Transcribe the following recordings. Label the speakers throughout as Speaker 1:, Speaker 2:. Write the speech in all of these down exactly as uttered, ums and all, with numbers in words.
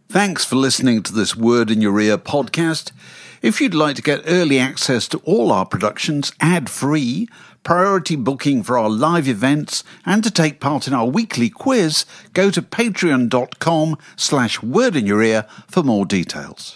Speaker 1: Thanks for listening to this Word in Your Ear podcast. If you'd like to get early access to all our productions ad-free, priority booking for our live events, and to take part in our weekly quiz, go to patreon.com slash word in your ear for more details.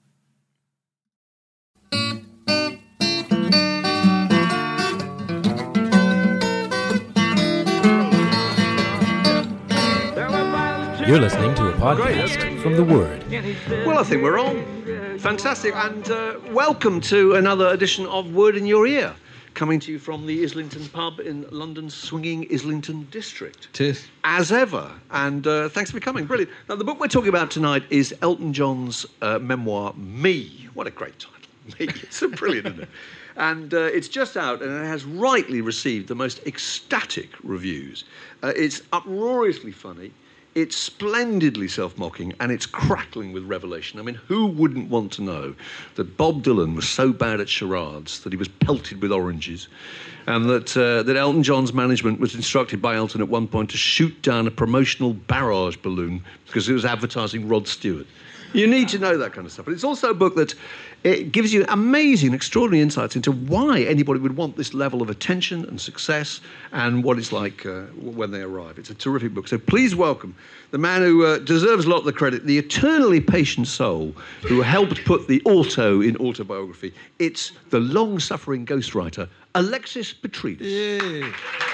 Speaker 2: You're listening to a podcast
Speaker 3: Great.
Speaker 2: from The Word.
Speaker 3: Well, I think we're on. Fantastic. And uh, welcome to another edition of Word in Your Ear, coming to you from the Islington pub in London's swinging Islington district.
Speaker 1: Cheers.
Speaker 3: As ever. And uh, thanks for coming. Brilliant. Now, the book we're talking about tonight is Elton John's uh, memoir, Me. What a great title. Me. It's so brilliant, isn't it? And uh, it's just out, and it has rightly received the most ecstatic reviews. Uh, it's uproariously funny. It's splendidly self-mocking, and it's crackling with revelation. I mean, who wouldn't want to know that Bob Dylan was so bad at charades that he was pelted with oranges, and that uh, that Elton John's management was instructed by Elton at one point to shoot down a promotional barrage balloon because it was advertising Rod Stewart. You need to know that kind of stuff. But it's also a book that it gives you amazing, extraordinary insights into why anybody would want this level of attention and success and what it's like uh, when they arrive. It's a terrific book. So please welcome the man who uh, deserves a lot of the credit, the eternally patient soul who helped put the auto in autobiography. It's the long-suffering ghostwriter, Alexis Petridis.
Speaker 1: Yay.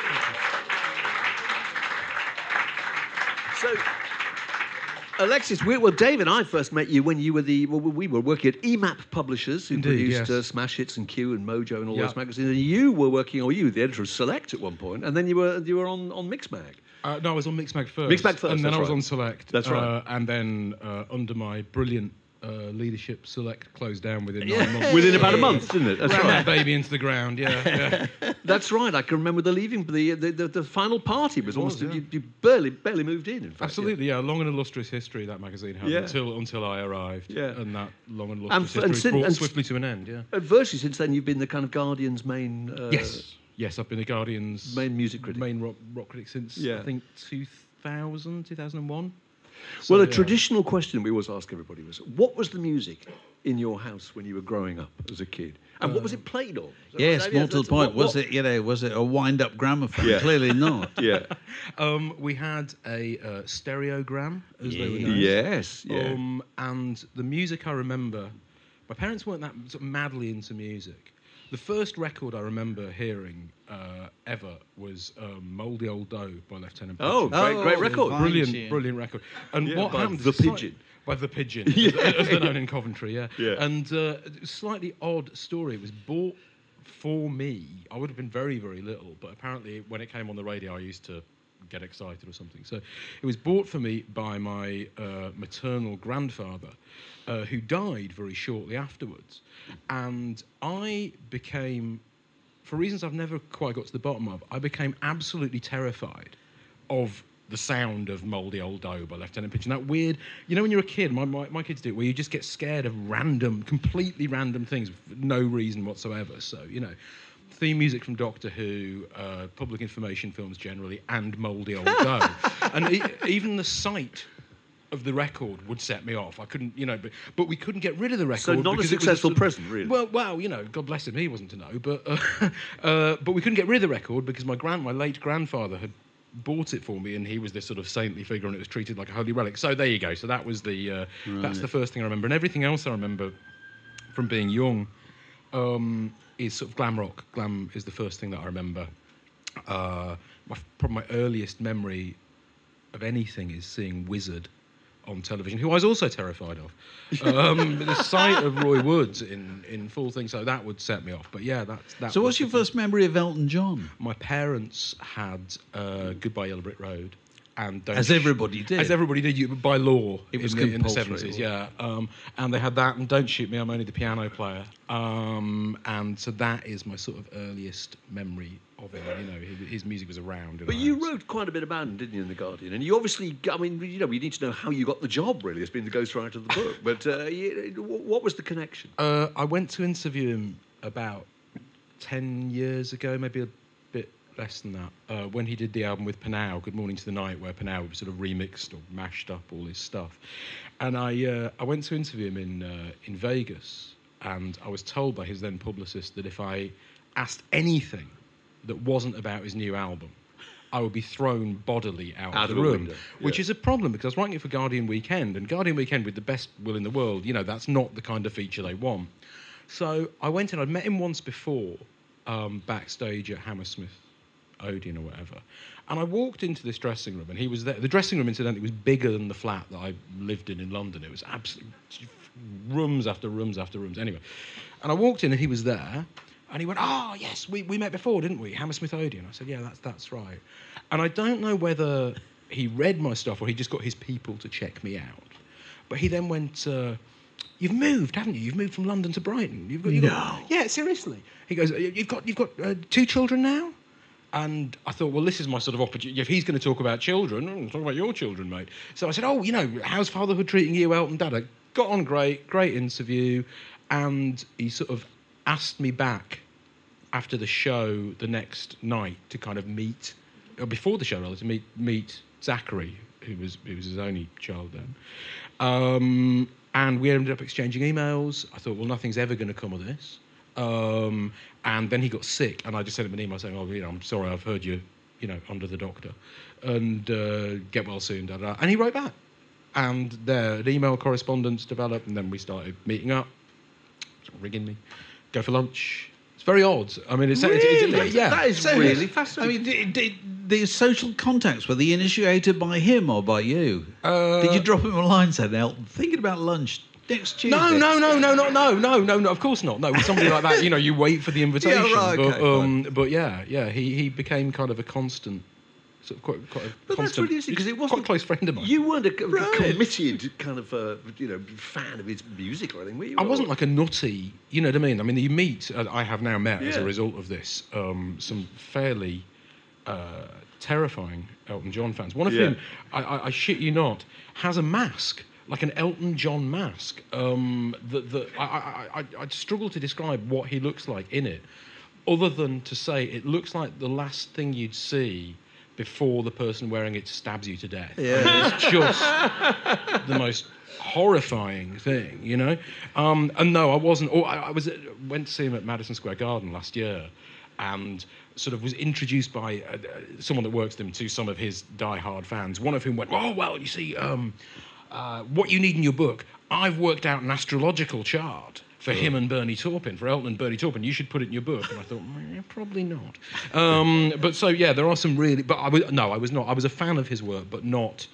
Speaker 3: So... Alexis, we, well, Dave and I first met you when you were the, well, we were working at E M A P Publishers, who
Speaker 2: Indeed,
Speaker 3: produced
Speaker 2: yes.
Speaker 3: uh, Smash Hits and Q and Mojo and all
Speaker 2: Yeah.
Speaker 3: those magazines. And you were working, or you were the editor of Select at one point, and then you were you were on, on Mixmag.
Speaker 2: Uh, no, I was on Mixmag first.
Speaker 3: Mixmag first,
Speaker 2: And then
Speaker 3: that's
Speaker 2: I was
Speaker 3: right.
Speaker 2: on Select.
Speaker 3: That's right.
Speaker 2: Uh, and then uh, under my brilliant uh, leadership, Select closed down within
Speaker 3: Yeah.
Speaker 2: nine months.
Speaker 3: Within about a month, didn't it? That's
Speaker 2: Ran
Speaker 3: right.
Speaker 2: that baby into the ground, yeah. yeah.
Speaker 3: That's right. I can remember the leaving, the the, the, the final party was
Speaker 2: It
Speaker 3: almost,
Speaker 2: was, yeah.
Speaker 3: you, you barely barely moved in, in fact.
Speaker 2: Absolutely, yeah. Long and illustrious history that magazine had
Speaker 3: Yeah.
Speaker 2: until until I arrived.
Speaker 3: Yeah.
Speaker 2: And that long and
Speaker 3: And
Speaker 2: illustrious
Speaker 3: f- and
Speaker 2: history
Speaker 3: sin-
Speaker 2: brought
Speaker 3: and-
Speaker 2: swiftly to an end, yeah.
Speaker 3: And virtually since then, you've been the kind of Guardian's main... Uh,
Speaker 2: Yes. Yes, I've been the Guardian's
Speaker 3: Main music critic.
Speaker 2: main rock, rock critic since,
Speaker 3: Yeah.
Speaker 2: I think, two thousand, two thousand one.
Speaker 3: Well,
Speaker 2: So,
Speaker 3: a
Speaker 2: yeah.
Speaker 3: traditional question we always ask everybody was, what was the music in your house when you were growing up as a kid? And what was it played on? Is that
Speaker 1: Yes,
Speaker 3: right?
Speaker 1: more to the
Speaker 3: that's-
Speaker 1: point.
Speaker 3: what-
Speaker 1: Was
Speaker 3: what-
Speaker 1: it, you know, was it a wind-up gramophone?
Speaker 3: Yeah.
Speaker 1: Clearly not.
Speaker 3: Yeah.
Speaker 2: Um, we had a uh, stereogram, as they were
Speaker 1: Yeah.
Speaker 2: known.
Speaker 3: Yes, yeah.
Speaker 2: Um, and the music I remember, my parents weren't that sort of madly into music. The first record I remember hearing uh, ever was um, Mouldy Old Dough by Lieutenant
Speaker 3: Oh,
Speaker 2: Pigeon.
Speaker 3: great, great
Speaker 1: Oh,
Speaker 3: record.
Speaker 1: fine.
Speaker 2: Brilliant,
Speaker 1: tune.
Speaker 2: brilliant record. And
Speaker 3: Yeah,
Speaker 2: what
Speaker 3: by
Speaker 2: happened?
Speaker 3: The
Speaker 2: is slight-
Speaker 3: Pigeon.
Speaker 2: By The Pigeon,
Speaker 3: Yeah.
Speaker 2: as they're known in Coventry, yeah.
Speaker 3: Yeah.
Speaker 2: And uh, a slightly odd story. It was bought for me. I would have been very, very little, but apparently when it came on the radio, I used to get excited or something. So it was bought for me by my uh, maternal grandfather, uh, who died very shortly afterwards. And I became, for reasons I've never quite got to the bottom of, I became absolutely terrified of the sound of Mouldy Old Dough by Lieutenant Pigeon. That weird, you know when you're a kid, my, my, my kids do it, where you just get scared of random, completely random things for no reason whatsoever. So, you know, theme music from Doctor Who, uh, public information films generally, and Mouldy Old Dough. And e- even the sight of the record would set me off. I couldn't, you know, but, but we couldn't get rid of the record.
Speaker 3: So not a
Speaker 2: because it was
Speaker 3: successful
Speaker 2: sort of-
Speaker 3: present, really.
Speaker 2: Well, well, you know, God bless him, he wasn't to know. But uh, uh, but we couldn't get rid of the record because my grand, my late grandfather had bought it for me, and he was this sort of saintly figure, and it was treated like a holy relic. So there you go. So that was the uh, that's the first thing I remember, and everything else I remember from being young um, is sort of glam rock. Glam is the first thing that I remember. Uh, my, probably my earliest memory of anything is seeing Wizard on television, who I was also terrified of. Um, the sight of Roy Woods in, in full thing, so that would set me off. But yeah, that's that.
Speaker 1: So
Speaker 2: was
Speaker 1: what's your
Speaker 2: the-
Speaker 1: first memory of Elton John?
Speaker 2: My parents had uh, Goodbye Yellow Brick Road, and don't
Speaker 1: As everybody did.
Speaker 2: as everybody did, you by law
Speaker 1: It was
Speaker 2: in, the, in the
Speaker 1: compulsory,
Speaker 2: seventies,
Speaker 1: wasn't
Speaker 2: yeah. Um, and they had that, and Don't Shoot Me, I'm Only the Piano Player. Um, and so that is my sort of earliest memory of him. You know, his, his music was around. in
Speaker 3: But
Speaker 2: our
Speaker 3: you
Speaker 2: house.
Speaker 3: wrote quite a bit about him, didn't you, in The Guardian? And you obviously, I mean, you know, we need to know how you got the job, really, as being the ghostwriter of the book. But uh, you, what was the connection?
Speaker 2: Uh, I went to interview him about ten years ago, maybe a bit less than that. Uh, when he did the album with Panau, Good Morning to the Night, where Panau sort of remixed or mashed up all his stuff. And I uh, I went to interview him in uh, in Vegas, and I was told by his then publicist that if I asked anything that wasn't about his new album, I would be thrown bodily out,
Speaker 3: out
Speaker 2: of the room,
Speaker 3: window, yeah.
Speaker 2: which is a problem because I was writing it for Guardian Weekend, and Guardian Weekend, with the best will in the world, you know, that's not the kind of feature they want. So I went in, I'd met him once before, um, backstage at Hammersmith Odeon or whatever, and I walked into this dressing room, and he was there. The dressing room, incidentally, was bigger than the flat that I lived in in London. It was absolutely rooms after rooms after rooms. Anyway, and I walked in, and he was there. And he went, oh, yes, we, we met before, didn't we? Hammersmith Odeon. I said, yeah, that's that's right. And I don't know whether he read my stuff or he just got his people to check me out. But he then went, uh, you've moved, haven't you? You've moved from London to Brighton. You've got, you've
Speaker 3: no.
Speaker 2: Got, yeah, seriously. He goes, you've got you've got uh, two children now? And I thought, well, this is my sort of opportunity. If he's going to talk about children, I'm talk about your children, mate. So I said, oh, you know, how's fatherhood treating you, Elton, Dad? I got on great, great interview. And he sort of asked me back after the show the next night to kind of meet, or before the show rather, to meet meet Zachary, who was who was his only child then. Um, and we ended up exchanging emails. I thought, well, nothing's ever going to come of this. Um, and then he got sick, and I just sent him an email saying, oh, you know, I'm sorry, I've heard you, you know, under the doctor, and uh, get well soon, da da. And he wrote back, and there, an email correspondence developed, and then we started meeting up, ringing me, go for lunch. It's very odd. I mean, it's,
Speaker 3: really?
Speaker 2: it's, it's, it's yeah.
Speaker 3: That is
Speaker 1: So,
Speaker 3: really
Speaker 1: I
Speaker 3: fascinating.
Speaker 1: mean, did, did the social contacts, were they initiated by him or by you?
Speaker 2: Uh,
Speaker 1: did you drop him a line saying, Elton, thinking about lunch next Tuesday?
Speaker 2: No, no, no, no, no, no, no, no, no. Of course not. No, with somebody like that, you know, you wait for the invitation.
Speaker 1: Yeah, right,
Speaker 2: but,
Speaker 1: okay,
Speaker 2: um, but yeah, yeah, he he became kind of a constant, sort of quite, quite a
Speaker 3: But
Speaker 2: constant.
Speaker 3: that's really interesting because it wasn't
Speaker 2: quite a close friend of mine.
Speaker 3: You weren't a, a
Speaker 1: Right.
Speaker 3: committed kind of uh, you know fan of his music or anything, were you?
Speaker 2: I wasn't like a nutty, you know what I mean? I mean, you meet, uh, I have now met as a
Speaker 3: Yeah.
Speaker 2: result of this, um, some fairly uh, terrifying Elton John fans. One of
Speaker 3: Yeah.
Speaker 2: whom, I, I, I shit you not, has a mask, like an Elton John mask. Um, that that I, I, I, I'd struggle to describe what he looks like in it, other than to say it looks like the last thing you'd see before the person wearing it stabs you to death.
Speaker 3: Yeah.
Speaker 2: I mean, it's just the most horrifying thing, you know. Um, and no, I wasn't. Or I, I was at, went to see him at Madison Square Garden last year, and sort of was introduced by uh, someone that works with him to some of his die-hard fans. One of whom went, "Oh well, you see, um, uh, what you need in your book, I've worked out an astrological chart for him and Bernie Taupin, for Elton and Bernie Taupin. You should put it in your book." And I thought, mm, probably not. Um, but so yeah, there are some really. But I was no, I was not. I was a fan of his work, but not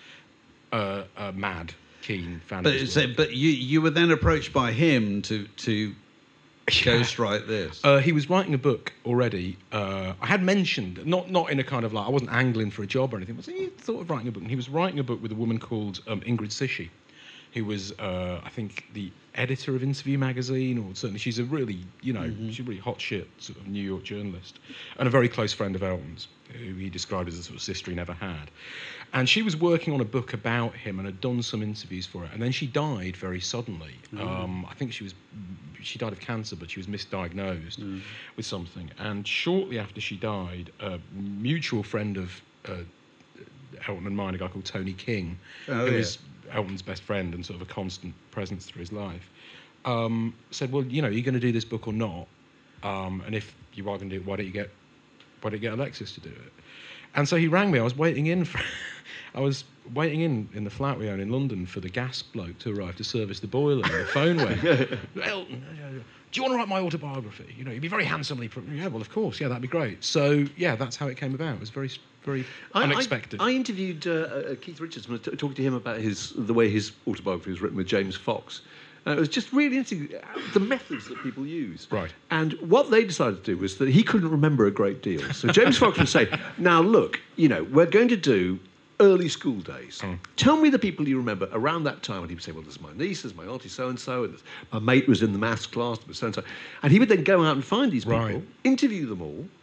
Speaker 2: uh, a mad keen fan
Speaker 1: But,
Speaker 2: of his
Speaker 1: so,
Speaker 2: work.
Speaker 1: but you you were then approached by him to to ghostwrite this.
Speaker 2: Uh, he was writing a book already. Uh, I had mentioned, not not in a kind of like, I wasn't angling for a job or anything, but he thought of writing a book. And he was writing a book with a woman called um, Ingrid Sishi, who was, uh, I think, the editor of Interview magazine, or certainly she's a really, you know,
Speaker 1: Mm-hmm.
Speaker 2: she's a really hot shit sort of New York journalist, and a very close friend of Elton's, who he described as a sort of sister he never had. And she was working on a book about him and had done some interviews for it, and then she died very suddenly.
Speaker 1: Mm.
Speaker 2: Um, I think she was, she died of cancer, but she was misdiagnosed
Speaker 1: Mm.
Speaker 2: with something. And shortly after she died, a mutual friend of uh, Elton and mine, a guy called Tony King,
Speaker 1: Oh,
Speaker 2: who
Speaker 1: yeah.
Speaker 2: is Elton's best friend and sort of a constant presence through his life, um, said, "Well, you know, you're going to do this book or not? Um, and if you are going to do it, why don't you get, why don't you get Alexis to do it?" And so he rang me. I was waiting in for, I was waiting in in the flat we own in London for the gas bloke to arrive to service the boiler. And the phone went, "Elton, do you want to write my autobiography? You know, you'd be very handsomely." Pro-. Yeah, well, of course. Yeah, that'd be great. So yeah, that's how it came about. It was very, very
Speaker 3: I,
Speaker 2: unexpected.
Speaker 3: I, I interviewed uh, uh, Keith Richards, t- talking to him about his the way his autobiography was written with James Fox. Uh, it was just really interesting, uh, the methods that people use.
Speaker 2: Right.
Speaker 3: And what they decided to do was that he couldn't remember a great deal. So James Fox would say, "Now look, you know, we're going to do early school days.
Speaker 2: Mm.
Speaker 3: Tell me the people you remember around that time." And he would say, "Well, there's my niece, there's my auntie so-and-so, and there's, my mate was in the maths class, there was so-and-so." And he would then go out and find these people,
Speaker 2: Right.
Speaker 3: interview them all,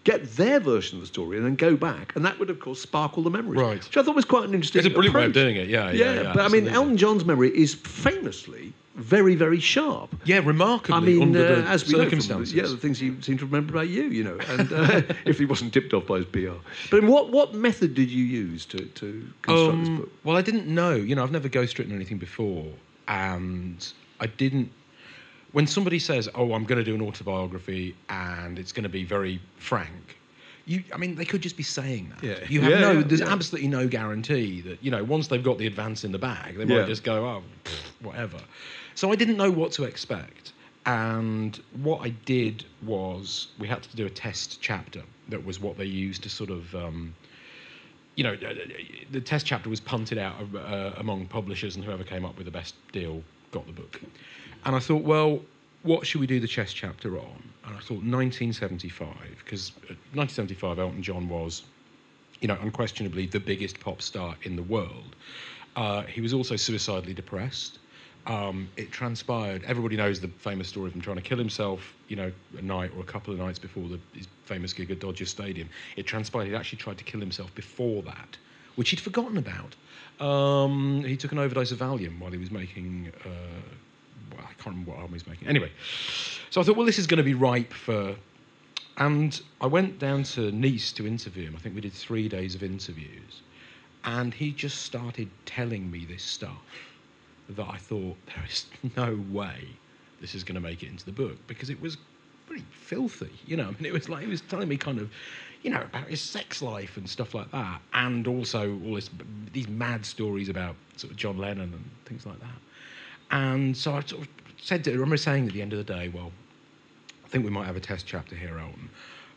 Speaker 3: get their version of the story, and then go back, and that would, of course, spark all the memories.
Speaker 2: Right.
Speaker 3: Which I thought was quite an interesting
Speaker 2: It's a brilliant way of
Speaker 3: approach.
Speaker 2: doing it, yeah, yeah,
Speaker 3: Yeah,
Speaker 2: yeah,
Speaker 3: but I mean,
Speaker 2: absolutely.
Speaker 3: Elton John's memory is famously very, very sharp.
Speaker 2: Yeah, remarkably
Speaker 3: I mean,
Speaker 2: under
Speaker 3: uh,
Speaker 2: the
Speaker 3: as we know from-
Speaker 2: circumstances.
Speaker 3: yeah, the things you seem to remember about you, you know, and uh, if he wasn't tipped off by his P R. But what what method did you use to, to construct this
Speaker 2: Um,
Speaker 3: book?
Speaker 2: well, I didn't know. You know, I've never ghostwritten anything before, and I didn't. When somebody says, "Oh, I'm going to do an autobiography and it's going to be very frank," you, I mean, they could just be saying that.
Speaker 3: Yeah.
Speaker 2: You have
Speaker 3: Yeah,
Speaker 2: no.
Speaker 3: yeah,
Speaker 2: there's
Speaker 3: yeah.
Speaker 2: absolutely no guarantee that, you know, once they've got the advance in the bag, they might
Speaker 3: Yeah.
Speaker 2: just go, "Oh, pfft, whatever." So I didn't know what to expect, and what I did was we had to do a test chapter. That was what they used to sort of. Um, you know, the test chapter was punted out uh, among publishers, and whoever came up with the best deal got the book. And I thought, well, what should we do the chess chapter on? And I thought nineteen seventy-five, because nineteen seventy-five, Elton John was, you know, unquestionably the biggest pop star in the world. Uh, he was also suicidally depressed. Um, it transpired, everybody knows the famous story of him trying to kill himself, you know, a night or a couple of nights before the, his famous gig at Dodger Stadium. It transpired he'd actually tried to kill himself before that, which he'd forgotten about. Um, he took an overdose of Valium while he was making, uh, well, I can't remember what album he was making. Anyway, so I thought, well, this is going to be ripe for... And I went down to Nice to interview him. I think we did three days of interviews. And he just started telling me this stuff that I thought, there is no way this is going to make it into the book, because it was pretty filthy, you know. I mean, it was like, he was telling me kind of, you know, about his sex life and stuff like that, and also all this, these mad stories about sort of John Lennon and things like that. And so I sort of said to, I remember saying at the end of the day, well, I think we might have a test chapter here, Elton.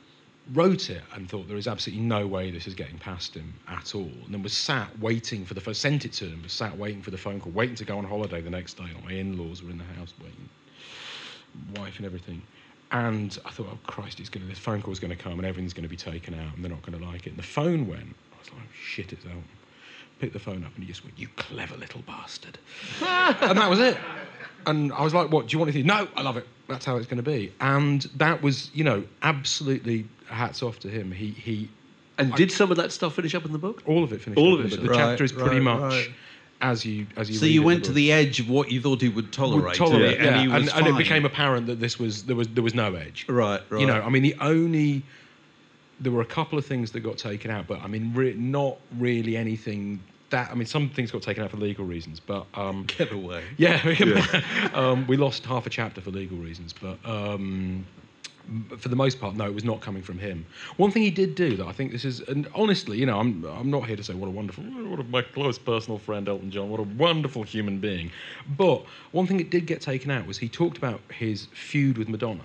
Speaker 2: Wrote it and thought there is absolutely no way this is getting past him at all, and then was sat waiting for the phone, sent it to him, was sat waiting for the phone call, waiting to go on holiday the next day. My in-laws were in the house waiting, wife and everything. And I thought, oh Christ, it's gonna, this phone call's going to come and everything's going to be taken out and they're not going to like it. And the phone went. I was like, oh, shit, it's Elton. Picked the phone up and he just went, "You clever little bastard." And that was it. And I was like, what, do you want anything? No, I love it. That's how it's going to be. And that was, you know, absolutely hats off to him. He, he
Speaker 3: And
Speaker 2: I,
Speaker 3: did some of that stuff finish up in the book?
Speaker 2: all of it finished.
Speaker 3: All
Speaker 2: up
Speaker 3: of
Speaker 2: in
Speaker 3: it.
Speaker 2: The, book. the
Speaker 4: Right,
Speaker 2: chapter is pretty
Speaker 4: right,
Speaker 2: much
Speaker 4: right.
Speaker 2: as you as you.
Speaker 4: So
Speaker 2: read
Speaker 4: you
Speaker 2: it in
Speaker 4: went
Speaker 2: the
Speaker 4: to
Speaker 2: book.
Speaker 4: the edge of what you thought he would tolerate,
Speaker 2: Would tolerate,
Speaker 4: and
Speaker 2: yeah,
Speaker 4: he was
Speaker 2: and, and it
Speaker 4: fine.
Speaker 2: became apparent that this was there was there was no edge.
Speaker 4: Right, right.
Speaker 2: You know, I mean, the only there were a couple of things that got taken out, but I mean, re- not really anything. That I mean, some things got taken out for legal reasons, but um,
Speaker 4: Get away.
Speaker 2: yeah, um, we lost half a chapter for legal reasons, but um, for the most part, no, it was not coming from him. One thing he did do that I think this is, and honestly, you know, I'm I'm not here to say what a wonderful, what a, my close personal friend Elton John, what a wonderful human being, but one thing that did get taken out was he talked about his feud with Madonna,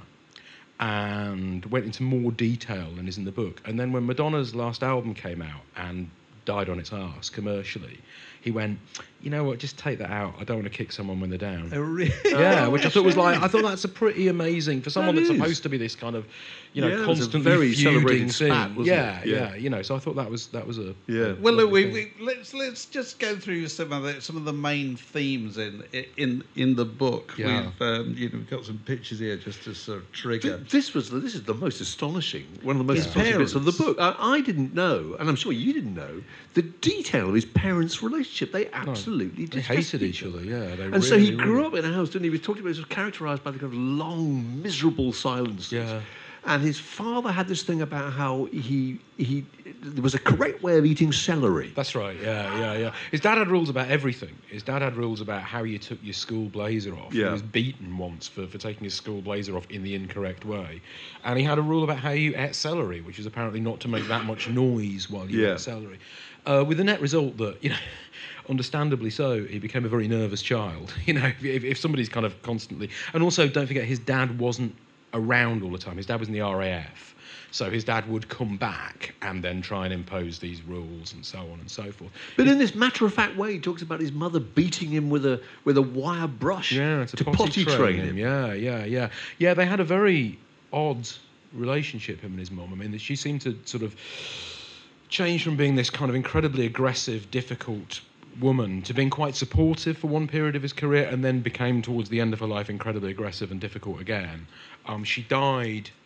Speaker 2: and went into more detail than is in the book. And then when Madonna's last album came out and died on its arse commercially, he went, you know what, just take that out. I don't want to kick someone when they're down.
Speaker 4: Oh, really?
Speaker 2: Yeah, which I thought was like, I thought that's a pretty amazing for someone
Speaker 3: That
Speaker 2: that's
Speaker 3: is.
Speaker 2: supposed to be this kind of, you know,
Speaker 3: Yeah, it was a
Speaker 2: constantly
Speaker 3: very
Speaker 2: feuding
Speaker 3: celebrated
Speaker 2: thing.
Speaker 3: spat, wasn't
Speaker 2: yeah,
Speaker 3: it? Yeah.
Speaker 2: yeah, you know. So I thought that was that was a
Speaker 3: Yeah.
Speaker 4: Well, look, we,
Speaker 2: lovely thing.
Speaker 4: we, let's let's just go through some of the some of the main themes in in in the book.
Speaker 2: Yeah.
Speaker 4: We've um, you know we've got some pictures here just to sort of trigger.
Speaker 3: Th- This was the, this is the most astonishing, one of the most
Speaker 4: His
Speaker 3: astonishing bits of the
Speaker 4: parents.
Speaker 3: book. I, I didn't know, and I'm sure you didn't know, the detail of his parents' relationship. They absolutely
Speaker 2: They
Speaker 3: detested
Speaker 2: hated each other. Yeah, they
Speaker 3: And so he
Speaker 2: really,
Speaker 3: grew
Speaker 2: really-
Speaker 3: up in a house, didn't he? He was talking about it was characterised by the kind of long, miserable silences.
Speaker 2: Yeah.
Speaker 3: And his father had this thing about how he he there was a correct way of eating celery.
Speaker 2: That's right, yeah, yeah, yeah. His dad had rules about everything. His dad had rules about how you took your school blazer off.
Speaker 3: Yeah.
Speaker 2: He was beaten once for, for taking his school blazer off in the incorrect way. And he had a rule about how you ate celery, which is apparently not to make that much noise while you
Speaker 3: Yeah.
Speaker 2: ate celery. Uh, with the net result that, you know, understandably so, he became a very nervous child. You know, if, if somebody's kind of constantly... And also, don't forget, his dad wasn't around all the time. His dad was in the R A F. So his dad would come back and then try and impose these rules and so on and so forth.
Speaker 3: But in this matter-of-fact way, he talks about his mother beating him with a with a wire brush
Speaker 2: Yeah, to,
Speaker 3: to
Speaker 2: potty,
Speaker 3: potty
Speaker 2: train,
Speaker 3: train
Speaker 2: him.
Speaker 3: him.
Speaker 2: Yeah, yeah, yeah. Yeah, they had a very odd relationship, him and his mum. I mean, she seemed to sort of change from being this kind of incredibly aggressive, difficult woman to being quite supportive for one period of his career, and then became, towards the end of her life, incredibly aggressive and difficult again. Um, she died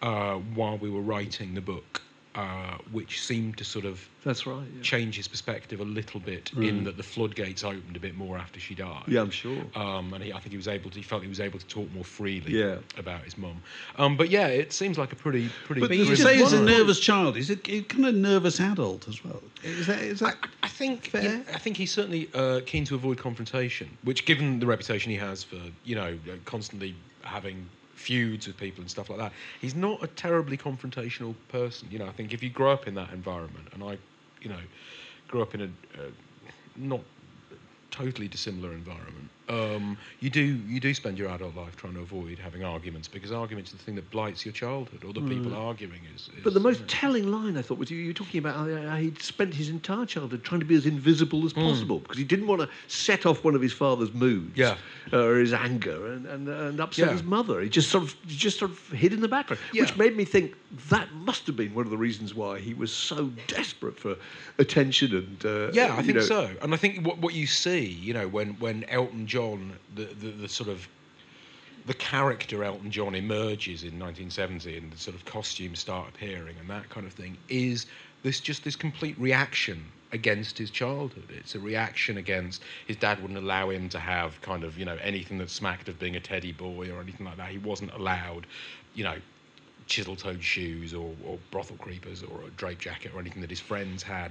Speaker 2: uh, while we were writing the book, uh, which seemed to sort of
Speaker 3: That's right. Yeah.
Speaker 2: change his perspective a little bit, in that the floodgates opened a bit more after she died.
Speaker 3: Yeah, I'm sure.
Speaker 2: Um, and he, I think he was able to. He felt he was able to talk more freely
Speaker 3: Yeah.
Speaker 2: about his mum. Um, but yeah, it seems like a pretty, pretty.
Speaker 4: But you
Speaker 2: grim
Speaker 4: say he's a
Speaker 2: story.
Speaker 4: nervous child. He's a, a kind of nervous adult as well. Is that? Is that?
Speaker 2: I, I think
Speaker 4: fair?
Speaker 2: yeah, I think he's certainly uh, keen to avoid confrontation, which, given the reputation he has for, you know, constantly having feuds with people and stuff like that, he's not a terribly confrontational person. You know, I think if you grow up in that environment, and I, you know, grew up in a uh, not totally dissimilar environment, um, you do you do spend your adult life trying to avoid having arguments, because arguments are the thing that blights your childhood, or the people arguing is, is.
Speaker 3: But the most
Speaker 2: you know.
Speaker 3: telling line, I thought, was you, you were talking about how, how he'd spent his entire childhood trying to be as invisible as possible, because he didn't want to set off one of his father's moods,
Speaker 2: Yeah.
Speaker 3: uh, or his anger, and, and, and upset
Speaker 2: Yeah.
Speaker 3: his mother. He just sort of he just sort of hid in the background,
Speaker 2: Yeah.
Speaker 3: which made me think that must have been one of the reasons why he was so desperate for attention and. Uh,
Speaker 2: Yeah, I
Speaker 3: you
Speaker 2: think
Speaker 3: know,
Speaker 2: so. And I think what what you see, you know, when, when Elton John, the, the, the sort of the character Elton John emerges in nineteen seventy, and the sort of costumes start appearing and that kind of thing, is this just this complete reaction against his childhood. It's a reaction against his dad wouldn't allow him to have kind of, you know, anything that smacked of being a teddy boy or anything like that. He wasn't allowed, you know, chisel-toed shoes or, or brothel creepers or a drape jacket or anything that his friends had.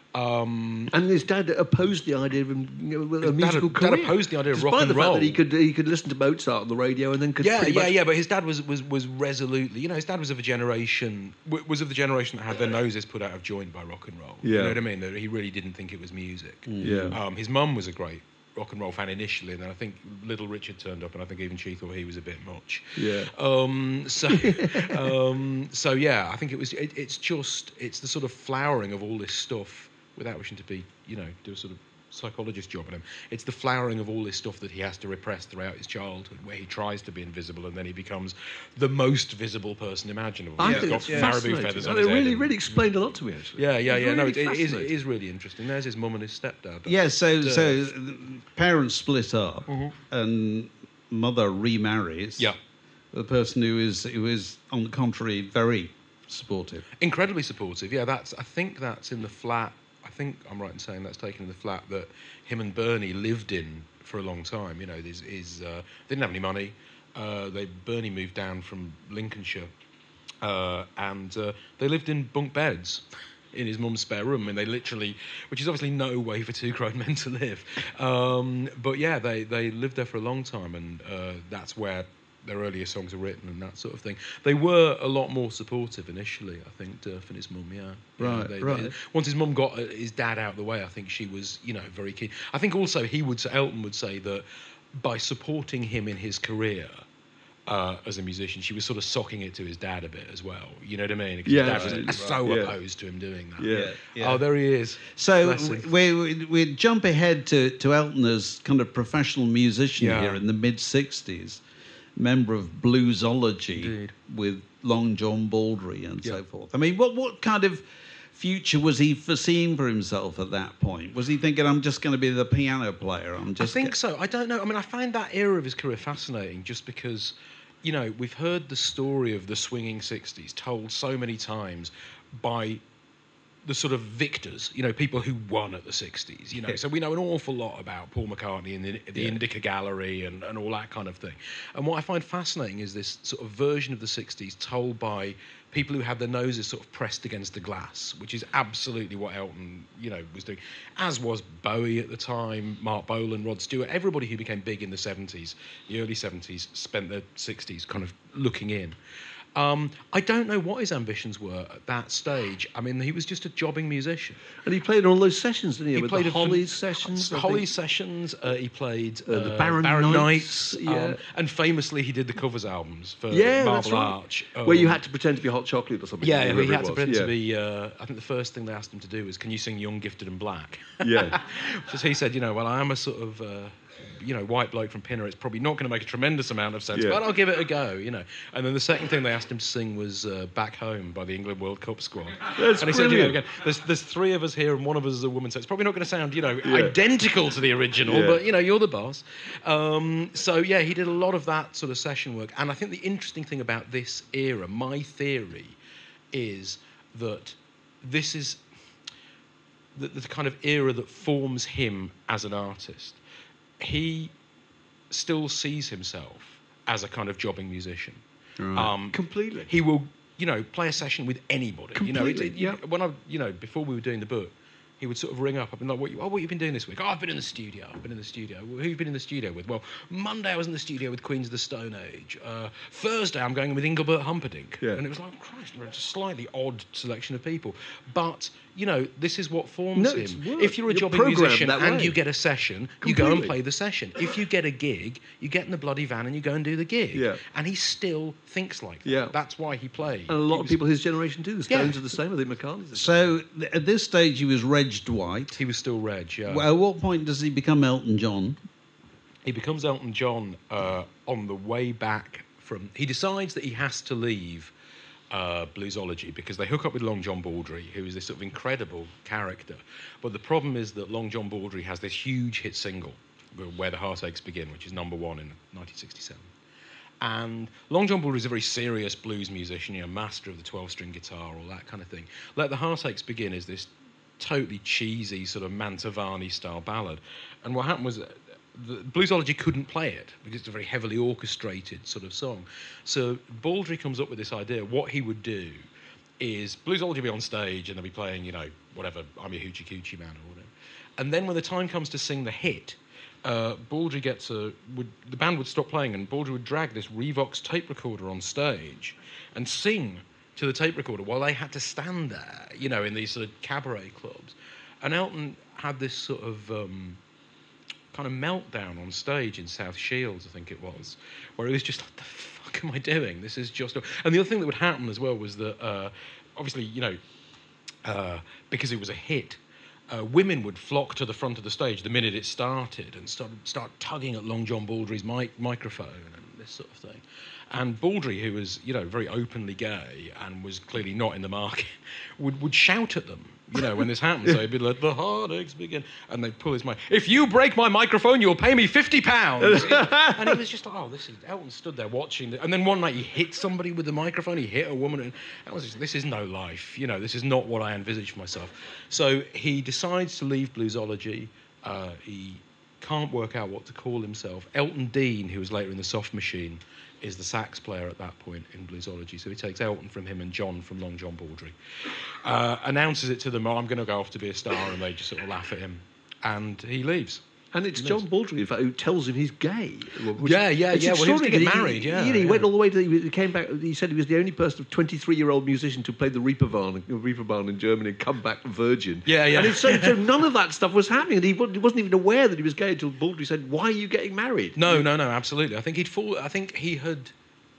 Speaker 2: Um,
Speaker 3: And his dad opposed the idea of him, you know, with a
Speaker 2: His dad-
Speaker 3: musical
Speaker 2: dad
Speaker 3: career.
Speaker 2: opposed the idea of
Speaker 3: Despite
Speaker 2: rock and
Speaker 3: the fact
Speaker 2: roll.
Speaker 3: that he could he could listen to Mozart on the radio and then could
Speaker 2: yeah,
Speaker 3: pretty
Speaker 2: yeah,
Speaker 3: much-
Speaker 2: yeah. But his dad was was was resolutely, you know, his dad was of a generation w- was of the generation that had their noses put out of joint by rock and roll. You
Speaker 3: Yeah.
Speaker 2: know what I mean? That he really didn't think it was music.
Speaker 3: Yeah.
Speaker 2: Um, his mum was a great rock and roll fan initially, and then I think Little Richard turned up, and I think even she thought he was a bit much.
Speaker 3: Yeah.
Speaker 2: Um, so, um, so yeah, I think it was. It, it's just it's the sort of flowering of all this stuff, without wishing to be, you know, do a sort of psychologist job on him. It's the flowering of all this stuff that he has to repress throughout his childhood, where he tries to be invisible, and then he becomes the most visible person imaginable.
Speaker 3: I
Speaker 2: He's
Speaker 3: think
Speaker 2: got
Speaker 3: it's
Speaker 2: marabou
Speaker 3: fascinating.
Speaker 2: feathers
Speaker 3: And
Speaker 2: on
Speaker 3: it
Speaker 2: his head
Speaker 3: really,
Speaker 2: and-
Speaker 3: really explained a lot to me, actually.
Speaker 2: Yeah, yeah,
Speaker 3: It's
Speaker 2: yeah. No,
Speaker 3: really
Speaker 2: it, it, is, it
Speaker 3: fascinating.
Speaker 2: is really interesting. There's his mum and his stepdad.
Speaker 4: Yeah, so
Speaker 2: But, uh,
Speaker 4: so the parents split up, and mother remarries.
Speaker 2: Yeah.
Speaker 4: The person who is who is on the contrary very supportive.
Speaker 2: Incredibly supportive. Yeah, that's. I think that's in the flat. I think I'm right in saying that's taken in the flat that him and Bernie lived in for a long time. You know, is is uh, they didn't have any money. Uh, they Bernie moved down from Lincolnshire, uh, and uh, they lived in bunk beds in his mum's spare room, and they literally, which is obviously no way for two grown men to live. Um, but yeah, they they lived there for a long time, and uh, that's where their earlier songs are written and that sort of thing. They were a lot more supportive initially, I think, Durf and his mum, yeah. Yeah,
Speaker 4: Right,
Speaker 2: they-
Speaker 4: right.
Speaker 2: they- once his mum got uh, his dad out of the way, I think she was, you know, very keen. I think also he would say, Elton would say that by supporting him in his career uh, as a musician, she was sort of socking it to his dad a bit as well. You know what I mean? Because
Speaker 3: Yeah,
Speaker 2: his dad
Speaker 3: absolutely.
Speaker 2: was so
Speaker 3: Right. Yeah.
Speaker 2: opposed to him doing that.
Speaker 3: Yeah.
Speaker 4: Yeah.
Speaker 2: Oh, there he is.
Speaker 4: So
Speaker 2: Bless him.
Speaker 4: we, we we jump ahead to, to Elton as kind of professional musician
Speaker 2: Yeah.
Speaker 4: here in the mid sixties, member of Bluesology
Speaker 2: Indeed.
Speaker 4: with Long John Baldry and
Speaker 2: Yeah.
Speaker 4: so forth. I mean, what what kind of future was he foreseeing for himself at that point? Was he thinking, I'm just going to be the piano player? I'm
Speaker 2: I
Speaker 4: just
Speaker 2: think so. I don't know. I mean, I find that era of his career fascinating just because, you know, we've heard the story of the swinging sixties told so many times by the sort of victors, you know, people who won at the sixties, you know.
Speaker 4: Yeah.
Speaker 2: So we know an awful lot about Paul McCartney and the, the
Speaker 4: Yeah.
Speaker 2: Indica Gallery and, and all that kind of thing. And what I find fascinating is this sort of version of the sixties told by people who had their noses sort of pressed against the glass, which is absolutely what Elton, you know, was doing, as was Bowie at the time, Mark Bolan, Rod Stewart. Everybody who became big in the seventies, the early seventies, spent the sixties kind of looking in. Um, I don't know what his ambitions were at that stage. I mean, he was just a jobbing musician.
Speaker 3: And he played on all those sessions, didn't he?
Speaker 2: He
Speaker 3: With
Speaker 2: played
Speaker 3: the
Speaker 2: a fin-
Speaker 3: Hollies sessions. I
Speaker 2: Hollies
Speaker 3: think.
Speaker 2: sessions. Uh, he played
Speaker 3: Uh, the
Speaker 2: uh,
Speaker 3: Barron Knights,
Speaker 2: um,
Speaker 3: yeah.
Speaker 2: and famously he did the covers albums for
Speaker 3: Yeah,
Speaker 2: Marble
Speaker 3: that's right.
Speaker 2: Arch,
Speaker 3: Where you
Speaker 2: um,
Speaker 3: had to pretend to be hot chocolate or something.
Speaker 2: Yeah,
Speaker 3: whoever
Speaker 2: he
Speaker 3: it
Speaker 2: had to
Speaker 3: was.
Speaker 2: pretend
Speaker 3: yeah.
Speaker 2: to be. Uh, I think the first thing they asked him to do was, "Can you sing Young, Gifted, and Black?"
Speaker 3: Yeah.
Speaker 2: Because he said, you know, well, I am a sort of uh, you know, white bloke from Pinner, it's probably not going to make a tremendous amount of sense,
Speaker 3: Yeah.
Speaker 2: but I'll give it a go, you know. And then the second thing they asked him to sing was uh, Back Home by the England World Cup squad.
Speaker 3: That's
Speaker 2: and he said, you know,
Speaker 3: brilliant.
Speaker 2: again, there's, there's three of us here and one of us is a woman, so it's probably not going to sound, you know,
Speaker 3: Yeah.
Speaker 2: identical to the original,
Speaker 3: Yeah.
Speaker 2: but, you know, you're the boss. Um, so, yeah, he did a lot of that sort of session work. And I think the interesting thing about this era, my theory, is that this is the, the kind of era that forms him as an artist. He still sees himself as a kind of jobbing musician. Um,
Speaker 3: Completely.
Speaker 2: He will, you know, play a session with anybody. You know,
Speaker 3: Completely,
Speaker 2: it, it, you-
Speaker 3: yeah.
Speaker 2: when I, you know, before we were doing the book, he would sort of ring up. I've been like, what, you, oh, what you been doing this week? Oh, I've been in the studio. I've been in the studio. Well, who have you been in the studio with? Well, Monday I was in the studio with Queens of the Stone Age. Uh, Thursday I'm going with Engelbert Humperdinck.
Speaker 3: Yeah.
Speaker 2: And it was like, Christ, it's a slightly odd selection of people. But, you know, this is what forms
Speaker 3: No, it's
Speaker 2: him.
Speaker 3: work.
Speaker 2: If you're a
Speaker 3: You're
Speaker 2: jobbing
Speaker 3: programmed
Speaker 2: musician
Speaker 3: that
Speaker 2: and
Speaker 3: way.
Speaker 2: you get a session, you go and
Speaker 3: Completely.
Speaker 2: play the session. If you get a gig, you get in the bloody van and you go and do the gig.
Speaker 3: Yeah.
Speaker 2: And he still thinks like that.
Speaker 3: Yeah.
Speaker 2: That's why he played.
Speaker 3: And a lot
Speaker 2: He
Speaker 3: of
Speaker 2: was-
Speaker 3: people his generation do. The
Speaker 2: Yeah.
Speaker 3: Stones are the same. I think McCartney's the same.
Speaker 4: So th- at this stage, he was Reg Dwight.
Speaker 2: He was still Reg, yeah.
Speaker 4: Well, at what point does he become Elton John?
Speaker 2: He becomes Elton John uh, on the way back from... He decides that he has to leave uh, Bluesology because they hook up with Long John Baldry, who is this sort of incredible character. But the problem is that Long John Baldry has this huge hit single, Where the Heartaches Begin, which is number one in nineteen sixty-seven. And Long John Baldry is a very serious blues musician, you know, master of the twelve-string guitar, all that kind of thing. Let the Heartaches Begin is this totally cheesy sort of Mantovani-style ballad. And what happened was uh, the Bluesology couldn't play it because it's a very heavily orchestrated sort of song. So Baldry comes up with this idea. What he would do is Bluesology would be on stage and they'll be playing, you know, whatever, I'm Your Hoochie Coochie Man or whatever. And then when the time comes to sing the hit, uh, Baldry gets a... Would, the band would stop playing and Baldry would drag this Revox tape recorder on stage and sing to the tape recorder while they had to stand there, you know, in these sort of cabaret clubs. And Elton had this sort of um, kind of meltdown on stage in South Shields, I think it was, where he was just like, the fuck am I doing? This is just... And the other thing that would happen as well was that, uh, obviously, you know, uh, because it was a hit, uh, women would flock to the front of the stage the minute it started and start, start tugging at Long John Baldry's mic- microphone and this sort of thing. And Baldry, who was, you know, very openly gay and was clearly not in the market, would, would shout at them, you know, when this happened. So he'd be like, the heartaches begin. And they'd pull his mic. If you break my microphone, you'll pay me fifty pounds. And he was just like, oh, this is... Elton stood there watching. The, and then one night he hit somebody with the microphone. He hit a woman. And that was just, this is no life. You know, this is not what I envisaged for myself. So he decides to leave Bluesology. Uh, he can't work out what to call himself. Elton Dean, who was later in the Soft Machine, is the sax player at that point in Bluesology. So he takes Elton from him and John from Long John Baldry. Uh, announces it to them, oh, I'm going to go off to be a star, and they just sort of laugh at him. And he leaves.
Speaker 3: And it's John Baldry, in fact, who tells him he's gay. Which-
Speaker 2: Yeah, yeah,
Speaker 3: it's
Speaker 2: yeah. Well, he was
Speaker 3: extraordinary
Speaker 2: to get
Speaker 3: that he-
Speaker 2: married, yeah,
Speaker 3: You know, he
Speaker 2: yeah.
Speaker 3: went all the way to... He came back... He said he was the only person, twenty-three-year-old musician to play the Reeperbahn, Reeperbahn in Germany and come back virgin.
Speaker 2: Yeah, yeah.
Speaker 3: And it's so, so none of that stuff was happening. And he wa- he wasn't even aware that he was gay until Baldry said, why are you getting married?
Speaker 2: No, no, no, absolutely. I think he'd fall... I think he had...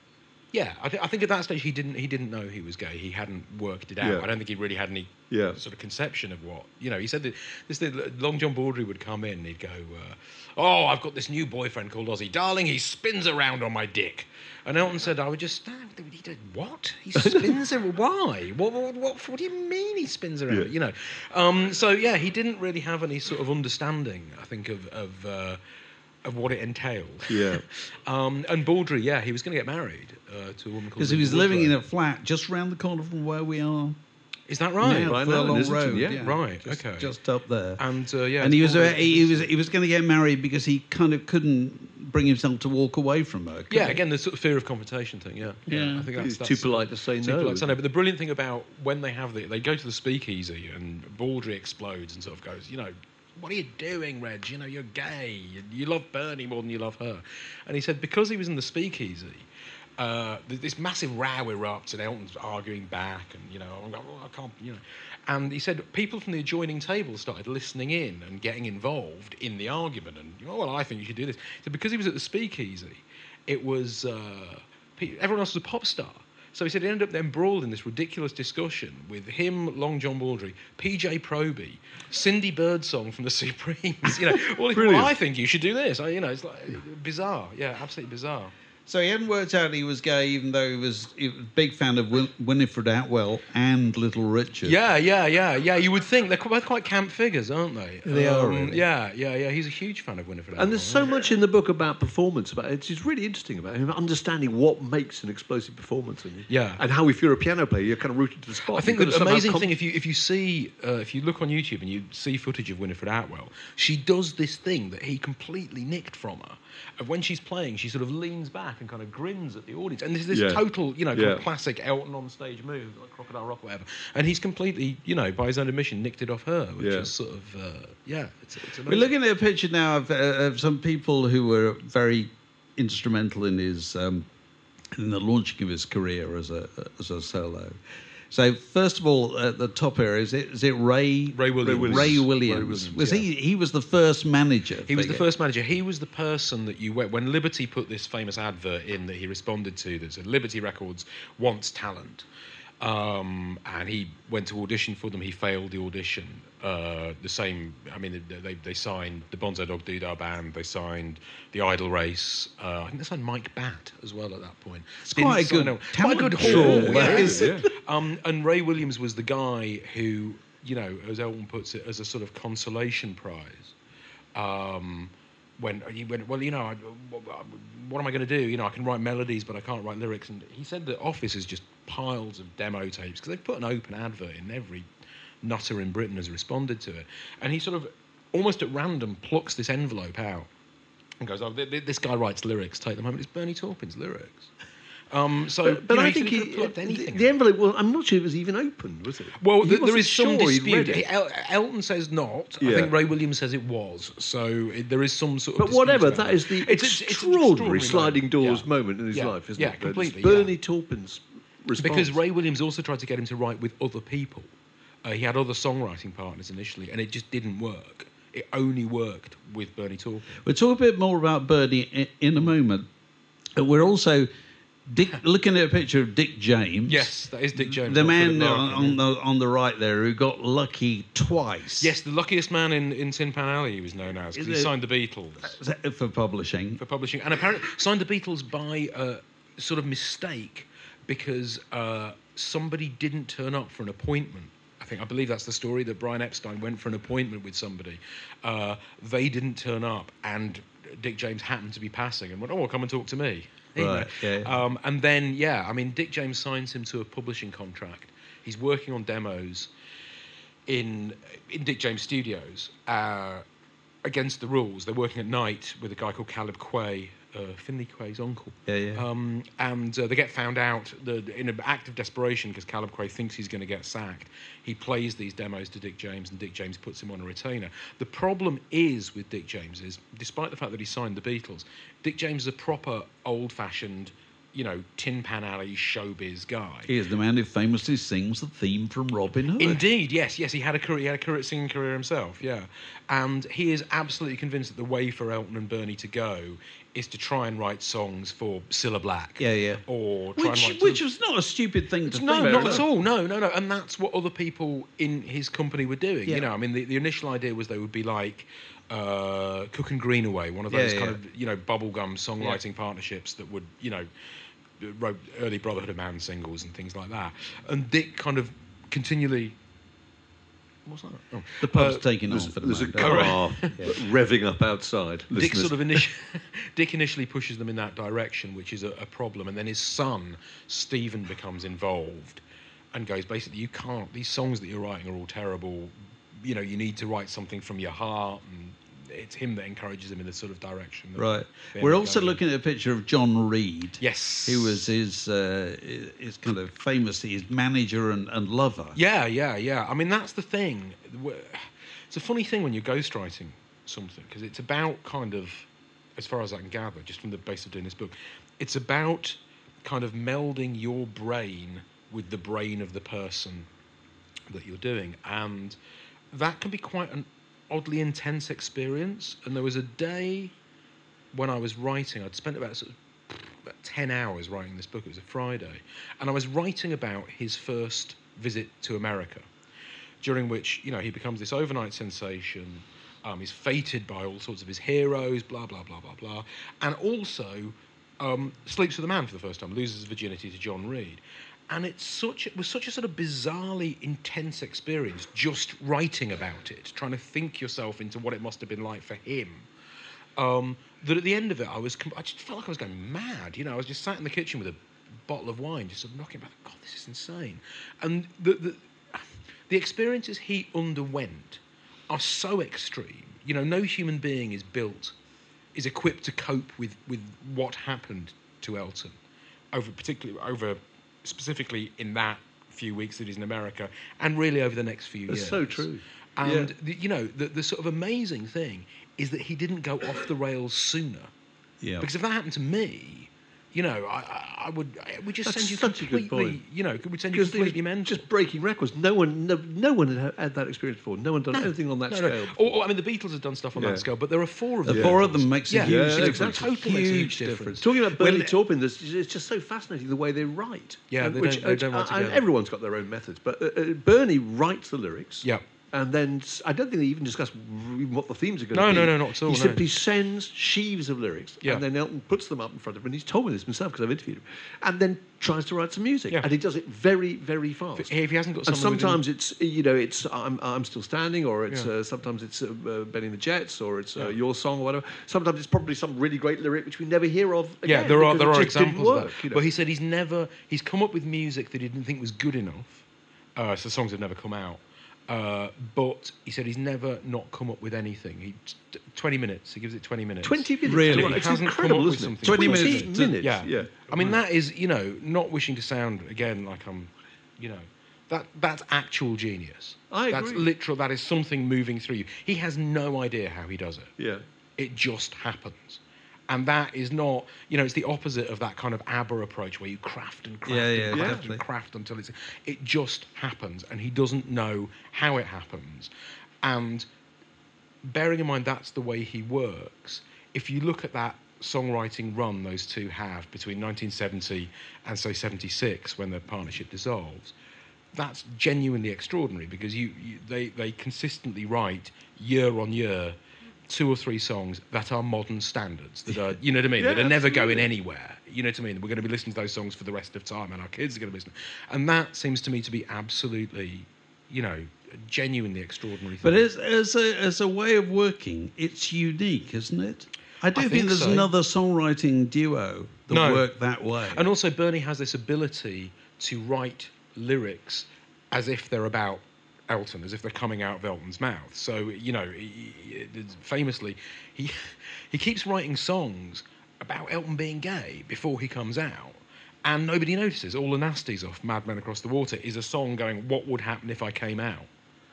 Speaker 2: Yeah, I, th- I think at that stage he didn't he didn't know he was gay. He hadn't worked it out.
Speaker 3: Yeah.
Speaker 2: I don't think he really had any
Speaker 3: Yeah.
Speaker 2: sort of conception of what... You know, he said that this thing, Long John Baldry would come in and he'd go, uh, oh, I've got this new boyfriend called Ozzy. Darling, he spins around on my dick. And Elton said, I would just... He did what? He spins around? Why? What, what, what, what do you mean he spins around?
Speaker 3: Yeah.
Speaker 2: You know? Um, so, yeah, he didn't really have any sort of understanding, I think, of... of uh, of what it entailed.
Speaker 3: Yeah.
Speaker 2: um, and Baldry, yeah, he was going to get married uh, to a woman called...
Speaker 4: Because he was
Speaker 2: Lisa
Speaker 4: living in
Speaker 2: Woodrow.
Speaker 4: a flat just round the corner from where we are
Speaker 2: Is that right?
Speaker 4: now,
Speaker 3: right now in
Speaker 4: Furlong
Speaker 3: Islington,
Speaker 4: Road.
Speaker 3: yeah.
Speaker 2: Right,
Speaker 4: just,
Speaker 2: okay.
Speaker 4: Just up there.
Speaker 2: And, uh, yeah...
Speaker 4: and he was,
Speaker 2: Baldry-
Speaker 4: uh, he, he was he was going to get married because he kind of couldn't bring himself to walk away from her. could
Speaker 2: Yeah,
Speaker 4: he?
Speaker 2: again, the sort of fear of confrontation thing, yeah.
Speaker 4: Yeah.
Speaker 2: I think that's,
Speaker 3: He's
Speaker 2: that's
Speaker 3: too polite to say
Speaker 2: too
Speaker 3: no.
Speaker 2: polite to say no. But the brilliant thing about when they have the... They go to the speakeasy and Baldry explodes and sort of goes, you know, what are you doing, Reg? You know, you're gay. You, you love Bernie more than you love her. And he said because he was in the speakeasy, uh, th- this massive row erupts and Elton's arguing back and, you know, I'm like, oh, I can't, you know. And he said people from the adjoining table started listening in and getting involved in the argument. And, oh, well, I think you should do this. So because he was at the speakeasy, it was... Uh, pe- everyone else was a pop star. So he said he ended up embroiled in this ridiculous discussion with him, Long John Baldry, P J Proby, Cindy Birdsong from the Supremes. You know, well, well, I think you should do this. I, you know, it's like bizarre. Yeah, absolutely bizarre.
Speaker 4: So he hadn't worked out he was gay, even though he was, he was a big fan of Win- Winifred Atwell and Little Richard.
Speaker 2: Yeah, yeah, yeah, yeah. You would think they're both quite camp figures, aren't they?
Speaker 4: They um, are. Really.
Speaker 2: Yeah, yeah, yeah. He's a huge fan of Winifred Atwell.
Speaker 3: And there's so much in the book about performance. About it's just really interesting about him understanding what makes an explosive performance. And,
Speaker 2: yeah.
Speaker 3: And how, if you're a piano player, you're kind of rooted to the spot.
Speaker 2: I think
Speaker 3: You've
Speaker 2: the
Speaker 3: got to
Speaker 2: amazing
Speaker 3: com-
Speaker 2: thing, if you if you see, uh, if you look on YouTube and you see footage of Winifred Atwell, she does this thing that he completely nicked from her. Of when she's playing, she sort of leans back and kind of grins at the audience. And there's this
Speaker 3: Yeah.
Speaker 2: total, you know, kind
Speaker 3: Yeah.
Speaker 2: of classic Elton on stage move, like Crocodile Rock or whatever. And he's completely, you know, by his own admission, nicked it off her, which
Speaker 3: Yeah.
Speaker 2: is sort of, uh, yeah, it's, it's amazing.
Speaker 4: We're looking at a picture now of, uh, of some people who were very instrumental in his um, in the launching of his career as a as a solo. So first of all, at the top here is it is it Ray
Speaker 2: Ray Williams.
Speaker 4: Ray Williams.
Speaker 3: Ray Williams,
Speaker 4: was
Speaker 3: yeah.
Speaker 4: he? He was the first manager.
Speaker 2: He was the
Speaker 4: figure.
Speaker 2: first manager. He was the person that you went when Liberty put this famous advert in that he responded to that said Liberty Records wants talent, um, and he went to audition for them. He failed the audition. Uh, the same. I mean, they, they they signed the Bonzo Dog Doodah Band. They signed the Idle Race. Uh, I think they signed Mike Batt as well at that point.
Speaker 4: It's quite a good
Speaker 2: sign-
Speaker 4: talent
Speaker 2: quite a good
Speaker 4: pool,
Speaker 2: haul.
Speaker 4: that
Speaker 2: Yeah.
Speaker 4: is.
Speaker 3: Yeah.
Speaker 2: Um, and Ray Williams was the guy who, you know, as Elton puts it, as a sort of consolation prize. Um, when he went, well, you know, I, what am I going to do? You know, I can write melodies, but I can't write lyrics. And he said that Office is just piles of demo tapes because they've put an open advert in. Every nutter in Britain has responded to it. And he sort of, almost at random, plucks this envelope out and goes, oh, th- th- this guy writes lyrics, take them home. And it's Bernie Taupin's lyrics. Um, so,
Speaker 3: But, but
Speaker 2: you know,
Speaker 3: I
Speaker 2: he
Speaker 3: think
Speaker 2: could have
Speaker 3: he,
Speaker 2: plucked
Speaker 3: the,
Speaker 2: anything
Speaker 3: the
Speaker 2: out.
Speaker 3: envelope, well, I'm not sure it was even opened, was it?
Speaker 2: Well,
Speaker 3: He
Speaker 2: th- there
Speaker 3: wasn't
Speaker 2: is some
Speaker 3: sure he'd read
Speaker 2: dispute.
Speaker 3: it.
Speaker 2: El- Elton says not. I
Speaker 3: Yeah.
Speaker 2: think Ray Williams says it was. So it, there is some sort of.
Speaker 3: But
Speaker 2: dispute
Speaker 3: whatever,
Speaker 2: about
Speaker 3: that
Speaker 2: it.
Speaker 3: is the
Speaker 2: It's- it's- it's an
Speaker 3: extraordinary sliding
Speaker 2: moment.
Speaker 3: doors
Speaker 2: Yeah.
Speaker 3: moment in his
Speaker 2: Yeah.
Speaker 3: life, isn't
Speaker 2: Yeah,
Speaker 3: it? That
Speaker 2: completely,
Speaker 3: it's Bernie
Speaker 2: yeah.
Speaker 3: Taupin's response.
Speaker 2: Because Ray Williams also tried to get him to write with other people. Uh, he had other songwriting partners initially, and it just didn't work. It only worked with Bernie Taupin.
Speaker 4: We'll talk a bit more about Bernie in, in a moment. But we're also Dick, looking at a picture of Dick James.
Speaker 2: Yes, that is Dick James.
Speaker 4: The
Speaker 2: not
Speaker 4: man
Speaker 2: Philip
Speaker 4: on,
Speaker 2: Larkin,
Speaker 4: on the on the right there who got lucky twice.
Speaker 2: Yes, the luckiest man in, in Tin Pan Alley, he was known as, because he
Speaker 4: Is it-
Speaker 2: signed the Beatles.
Speaker 4: For publishing.
Speaker 2: For publishing, and apparently signed the Beatles by uh, sort of mistake because uh, somebody didn't turn up for an appointment. I think I believe that's the story, that Brian Epstein went for an appointment with somebody. Uh, they didn't turn up, and Dick James happened to be passing and went, "Oh, well, come and talk to me." You know.
Speaker 4: Right, yeah.
Speaker 2: Um, and then, yeah, I mean, Dick James signs him to a publishing contract. He's working on demos in in Dick James Studios uh, against the rules. They're working at night with a guy called Caleb Quay, uh, Finley Quay's uncle.
Speaker 4: Yeah, yeah.
Speaker 2: Um, and uh, they get found out that in an act of desperation, because Caleb Quay thinks he's going to get sacked, he plays these demos to Dick James, and Dick James puts him on a retainer. The problem is with Dick James is, despite the fact that he signed the Beatles, Dick James is a proper old-fashioned, you know, Tin Pan Alley showbiz guy.
Speaker 4: He is the man who famously sings the theme from Robin Hood.
Speaker 2: Indeed, yes, yes. He had a career, he had a career, singing career himself, yeah. And he is absolutely convinced that the way for Elton and Bernie to go is to try and write songs for Cilla Black.
Speaker 4: Yeah, yeah.
Speaker 2: Or try
Speaker 4: Which,
Speaker 2: and write
Speaker 4: which was not a stupid thing to
Speaker 2: no,
Speaker 4: think.
Speaker 2: not at all. No, no, no. And that's what other people in his company were doing.
Speaker 4: Yeah.
Speaker 2: You know, I mean, the, the initial idea was they would be like uh, Cook and Greenaway, one of
Speaker 4: Yeah,
Speaker 2: those
Speaker 4: yeah.
Speaker 2: kind of, you know, bubblegum songwriting partnerships that would, you know, wrote early Brotherhood of Man singles and things like that. And Dick kind of continually. What's that? Oh.
Speaker 4: The pub's
Speaker 2: Uh,
Speaker 4: taking
Speaker 3: There's,
Speaker 4: off at the
Speaker 3: there's a
Speaker 4: moment.
Speaker 3: car revving up outside.
Speaker 2: Dick
Speaker 3: Listeners.
Speaker 2: sort of initi- Dick initially pushes them in that direction, which is a, a problem, and then his son Stephen becomes involved and goes, basically, you can't. These songs that you're writing are all terrible. You know, you need to write something from your heart, and it's him that encourages him in the sort of direction. That
Speaker 4: Right.
Speaker 2: they
Speaker 4: We're
Speaker 2: end up
Speaker 4: also
Speaker 2: going in.
Speaker 4: looking at a picture of John Reed.
Speaker 2: Yes.
Speaker 4: Who was his, uh, his kind of famous, his manager and, and lover.
Speaker 2: Yeah, yeah, yeah. I mean, that's the thing. It's a funny thing when you're ghostwriting something, because it's about kind of, as far as I can gather, just from the base of doing this book, it's about kind of melding your brain with the brain of the person that you're doing. And that can be quite an oddly intense experience. And there was a day when I was writing, I'd spent about sort of ten hours writing this book. It was a Friday. And I was writing about his first visit to America, during which, you know, he becomes this overnight sensation. Um, he's feted by all sorts of his heroes, blah, blah, blah, blah, blah. And also um, sleeps with a man for the first time, loses his virginity to John Reed. And it's such, it was such a sort of bizarrely intense experience just writing about it, trying to think yourself into what it must have been like for him. Um, that at the end of it, I was, I just felt like I was going mad. You know, I was just sat in the kitchen with a bottle of wine, just sort of knocking back. God, this is insane. And the, the the experiences he underwent are so extreme. You know, no human being is built, is equipped to cope with, with what happened to Elton, over particularly over specifically in that few weeks that he's in America, and really over the next few
Speaker 3: That's
Speaker 2: years.
Speaker 3: so true.
Speaker 2: And
Speaker 3: Yeah.
Speaker 2: the, you know, the, the sort of amazing thing is that he didn't go off the rails sooner.
Speaker 4: Yeah.
Speaker 2: Because if that happened to me, you know, I, I, I would, I would just
Speaker 3: That's
Speaker 2: send you
Speaker 3: such a good
Speaker 2: completely,
Speaker 3: point.
Speaker 2: you know, would send you
Speaker 3: Because it was
Speaker 2: completely mental.
Speaker 3: just breaking records. No one, no, no one had had that experience before. No one done anything on that
Speaker 2: no,
Speaker 3: scale.
Speaker 2: no.
Speaker 3: before.
Speaker 2: Or, or, I mean, the Beatles have done stuff on
Speaker 3: Yeah.
Speaker 2: that scale, but there are four of
Speaker 4: The
Speaker 2: them.
Speaker 4: four of them makes a
Speaker 2: Yeah,
Speaker 4: huge
Speaker 3: Yeah,
Speaker 4: difference.
Speaker 3: exactly.
Speaker 2: Totally makes a huge difference.
Speaker 3: Talking about Bernie
Speaker 4: Well,
Speaker 3: Taupin, there's, it's just so fascinating the way they write.
Speaker 2: Yeah,
Speaker 3: And
Speaker 2: they
Speaker 3: which,
Speaker 2: don't- they don't write
Speaker 3: uh, and
Speaker 2: together.
Speaker 3: everyone's got their own methods, but uh, uh, Bernie writes the lyrics.
Speaker 2: Yeah.
Speaker 3: And then s- I don't think they even discuss r- what the themes are going
Speaker 2: No,
Speaker 3: to be.
Speaker 2: no, no, not at all,
Speaker 3: He
Speaker 2: no.
Speaker 3: simply sends sheaves of lyrics,
Speaker 2: Yeah.
Speaker 3: and then Elton puts them up in front of him. And he's told me this himself because I've interviewed him, and then tries to write some music.
Speaker 2: Yeah.
Speaker 3: And he does it very, very fast.
Speaker 2: If, if he hasn't got
Speaker 3: And
Speaker 2: someone within-
Speaker 3: sometimes it's you know it's I'm I'm still standing, or it's
Speaker 2: Yeah.
Speaker 3: uh, sometimes it's uh, uh, Benny and the Jets, or it's uh,
Speaker 2: Yeah.
Speaker 3: your song or whatever. Sometimes it's probably some really great lyric which we never hear of.
Speaker 2: Yeah,
Speaker 3: Again,
Speaker 2: there are
Speaker 3: because
Speaker 2: there
Speaker 3: it
Speaker 2: are
Speaker 3: just didn't
Speaker 2: examples
Speaker 3: work,
Speaker 2: of that.
Speaker 3: you know.
Speaker 2: But he said he's never he's come up with music that he didn't think was good enough. Uh, so songs have never come out. Uh, but he said he's never not come up with anything. He t- twenty minutes. He gives it twenty minutes.
Speaker 3: twenty minutes.
Speaker 4: Really?
Speaker 3: Right,
Speaker 2: He
Speaker 3: it's
Speaker 2: hasn't come
Speaker 3: incredible,
Speaker 2: up with
Speaker 3: isn't it?
Speaker 2: something.
Speaker 4: twenty
Speaker 3: twenty
Speaker 4: minutes.
Speaker 3: minutes.
Speaker 2: Yeah.
Speaker 3: yeah.
Speaker 2: I mean, that is, you know, not wishing to sound again like I'm, you know, that that's actual genius.
Speaker 3: I
Speaker 2: That's
Speaker 3: agree.
Speaker 2: literal. That is something moving through you. He has no idea how he does it.
Speaker 3: Yeah.
Speaker 2: It just happens. And that is not, you know, it's the opposite of that kind of ABBA approach where you craft and craft
Speaker 4: Yeah,
Speaker 2: and
Speaker 4: yeah,
Speaker 2: craft
Speaker 4: definitely.
Speaker 2: and craft until it's. It just happens, and he doesn't know how it happens. And bearing in mind that's the way he works, if you look at that songwriting run those two have between nineteen seventy and, say, seventy-six, when their partnership dissolves, that's genuinely extraordinary because you, you they, they consistently write year on year two or three songs that are modern standards, that are, you know what I mean,
Speaker 3: Yeah,
Speaker 2: that are never going
Speaker 3: absolutely.
Speaker 2: anywhere. You know what I mean? We're going to be listening to those songs for the rest of time, and our kids are going to be listening. And that seems to me to be absolutely, you know, a genuinely extraordinary thing.
Speaker 4: But as, as, a, as a way of working, it's unique, isn't it? I don't
Speaker 2: I
Speaker 4: think,
Speaker 2: think
Speaker 4: there's
Speaker 2: so.
Speaker 4: another songwriting duo that
Speaker 2: No.
Speaker 4: work that way.
Speaker 2: And also, Bernie has this ability to write lyrics as if they're about Elton, as if they're coming out of Elton's mouth. So, you know, he, he, famously, he he keeps writing songs about Elton being gay before he comes out, and nobody notices. All the Nasties off Mad Men Across the Water is a song going, what would happen if I came out?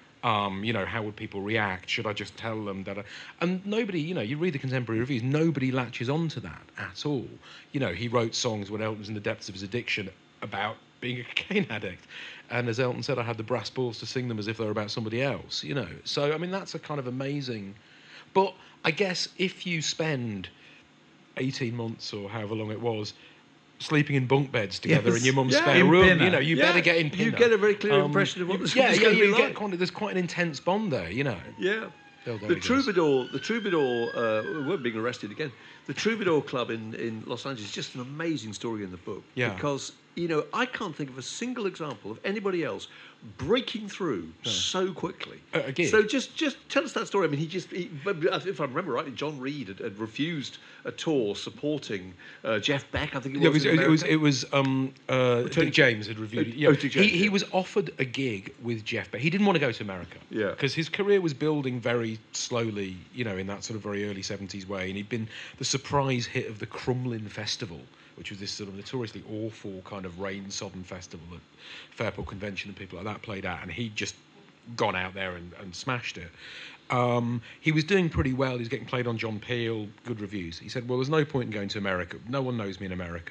Speaker 2: Um, you know, how would people react? Should I just tell them that? I... And nobody, you know, you read the contemporary reviews, nobody latches onto that at all. You know, he wrote songs when Elton was in the depths of his addiction about being a cocaine addict. And as Elton said, I had the brass balls to sing them as if they were about somebody else, you know. So, I mean, that's a kind of amazing... But I guess if you spend eighteen months or however long it was sleeping in bunk beds together
Speaker 4: Yes.
Speaker 2: in your mum's
Speaker 3: Yeah.
Speaker 2: spare
Speaker 4: In
Speaker 2: room,
Speaker 4: Pinner.
Speaker 2: you know, you
Speaker 3: Yeah.
Speaker 2: better get in
Speaker 3: You
Speaker 2: Pinner.
Speaker 3: get a very clear
Speaker 2: Um,
Speaker 3: impression of what
Speaker 2: you-
Speaker 3: the
Speaker 2: yeah,
Speaker 3: song's
Speaker 2: yeah,
Speaker 3: gonna be
Speaker 2: you
Speaker 3: like.
Speaker 2: get quite, there's quite an intense bond there, you know.
Speaker 3: Yeah.
Speaker 2: There- there
Speaker 3: The
Speaker 2: he goes.
Speaker 3: Troubadour, the Troubadour, uh, we're being arrested again. The Troubadour Club in, in Los Angeles is just an amazing story in the book.
Speaker 2: Yeah.
Speaker 3: Because, you know, I can't think of a single example of anybody else breaking through so quickly.
Speaker 2: A- a gig.
Speaker 3: So just just tell us that story. I mean, he just, he, if I remember rightly, John Reed had, had refused a tour supporting uh, Jeff Beck, I think it was.
Speaker 2: It was,
Speaker 3: in
Speaker 2: it was,
Speaker 3: America.
Speaker 2: it was, um, uh,
Speaker 3: Tony-
Speaker 2: Dick James had reviewed it.
Speaker 3: Oh,
Speaker 2: Yeah.
Speaker 3: oh, Dick James,
Speaker 2: he, he
Speaker 3: yeah.
Speaker 2: was offered a gig with Jeff Beck. He didn't want to go to America.
Speaker 3: Yeah.
Speaker 2: Because his career was building very slowly, you know, in that sort of very early seventies way. And he'd been the surprise hit of the Crumlin Festival, which was this sort of notoriously awful kind of rain-sodden festival that Fairport Convention and people like that played at. And he'd just gone out there and, and smashed it. Um, he was doing pretty well. He was getting played on John Peel, good reviews. He said, well, there's no point in going to America. No one knows me in America.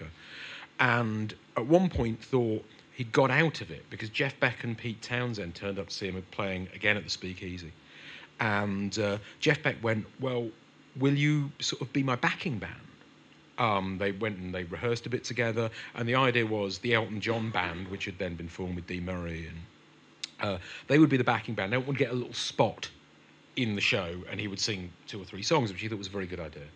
Speaker 2: And at one point thought he'd got out of it because Jeff Beck and Pete Townsend turned up to see him playing again at the Speakeasy. And uh, Jeff Beck went, well, will you sort of be my backing band? Um, they went and they rehearsed a bit together, and the idea was the Elton John band, which had then been formed with Dee Murray, and uh, they would be the backing band. Elton would get a little spot in the show, and he would sing two or three songs, which he thought was a very good idea.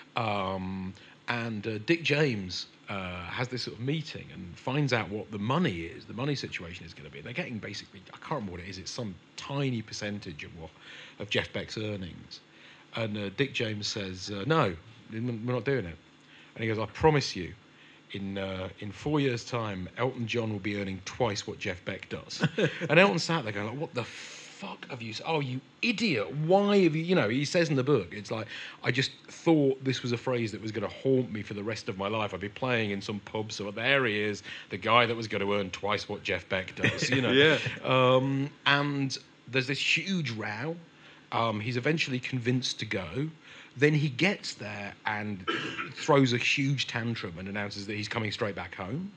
Speaker 2: Um, and uh, Dick James uh, has this sort of meeting and finds out what the money is, the money situation is going to be. They're getting basically, I can't remember what it is, it's some tiny percentage of what of Jeff Beck's earnings. And uh, Dick James says, uh, no, we're not doing it. And he goes, I promise you, in uh, in four years' time, Elton John will be earning twice what Jeff Beck does. And Elton sat there going, like, what the fuck have you said? Oh, you idiot. Why have you, you know, he says in the book, it's like, I just thought this was a phrase that was going to haunt me for the rest of my life. I'd be playing in some pub, so there he is, the guy that was going to earn twice what Jeff Beck does, you know.
Speaker 3: Yeah.
Speaker 2: Um, and there's this huge row. Um, he's eventually convinced to go. Then he gets there and throws a huge tantrum and announces that he's coming straight back home.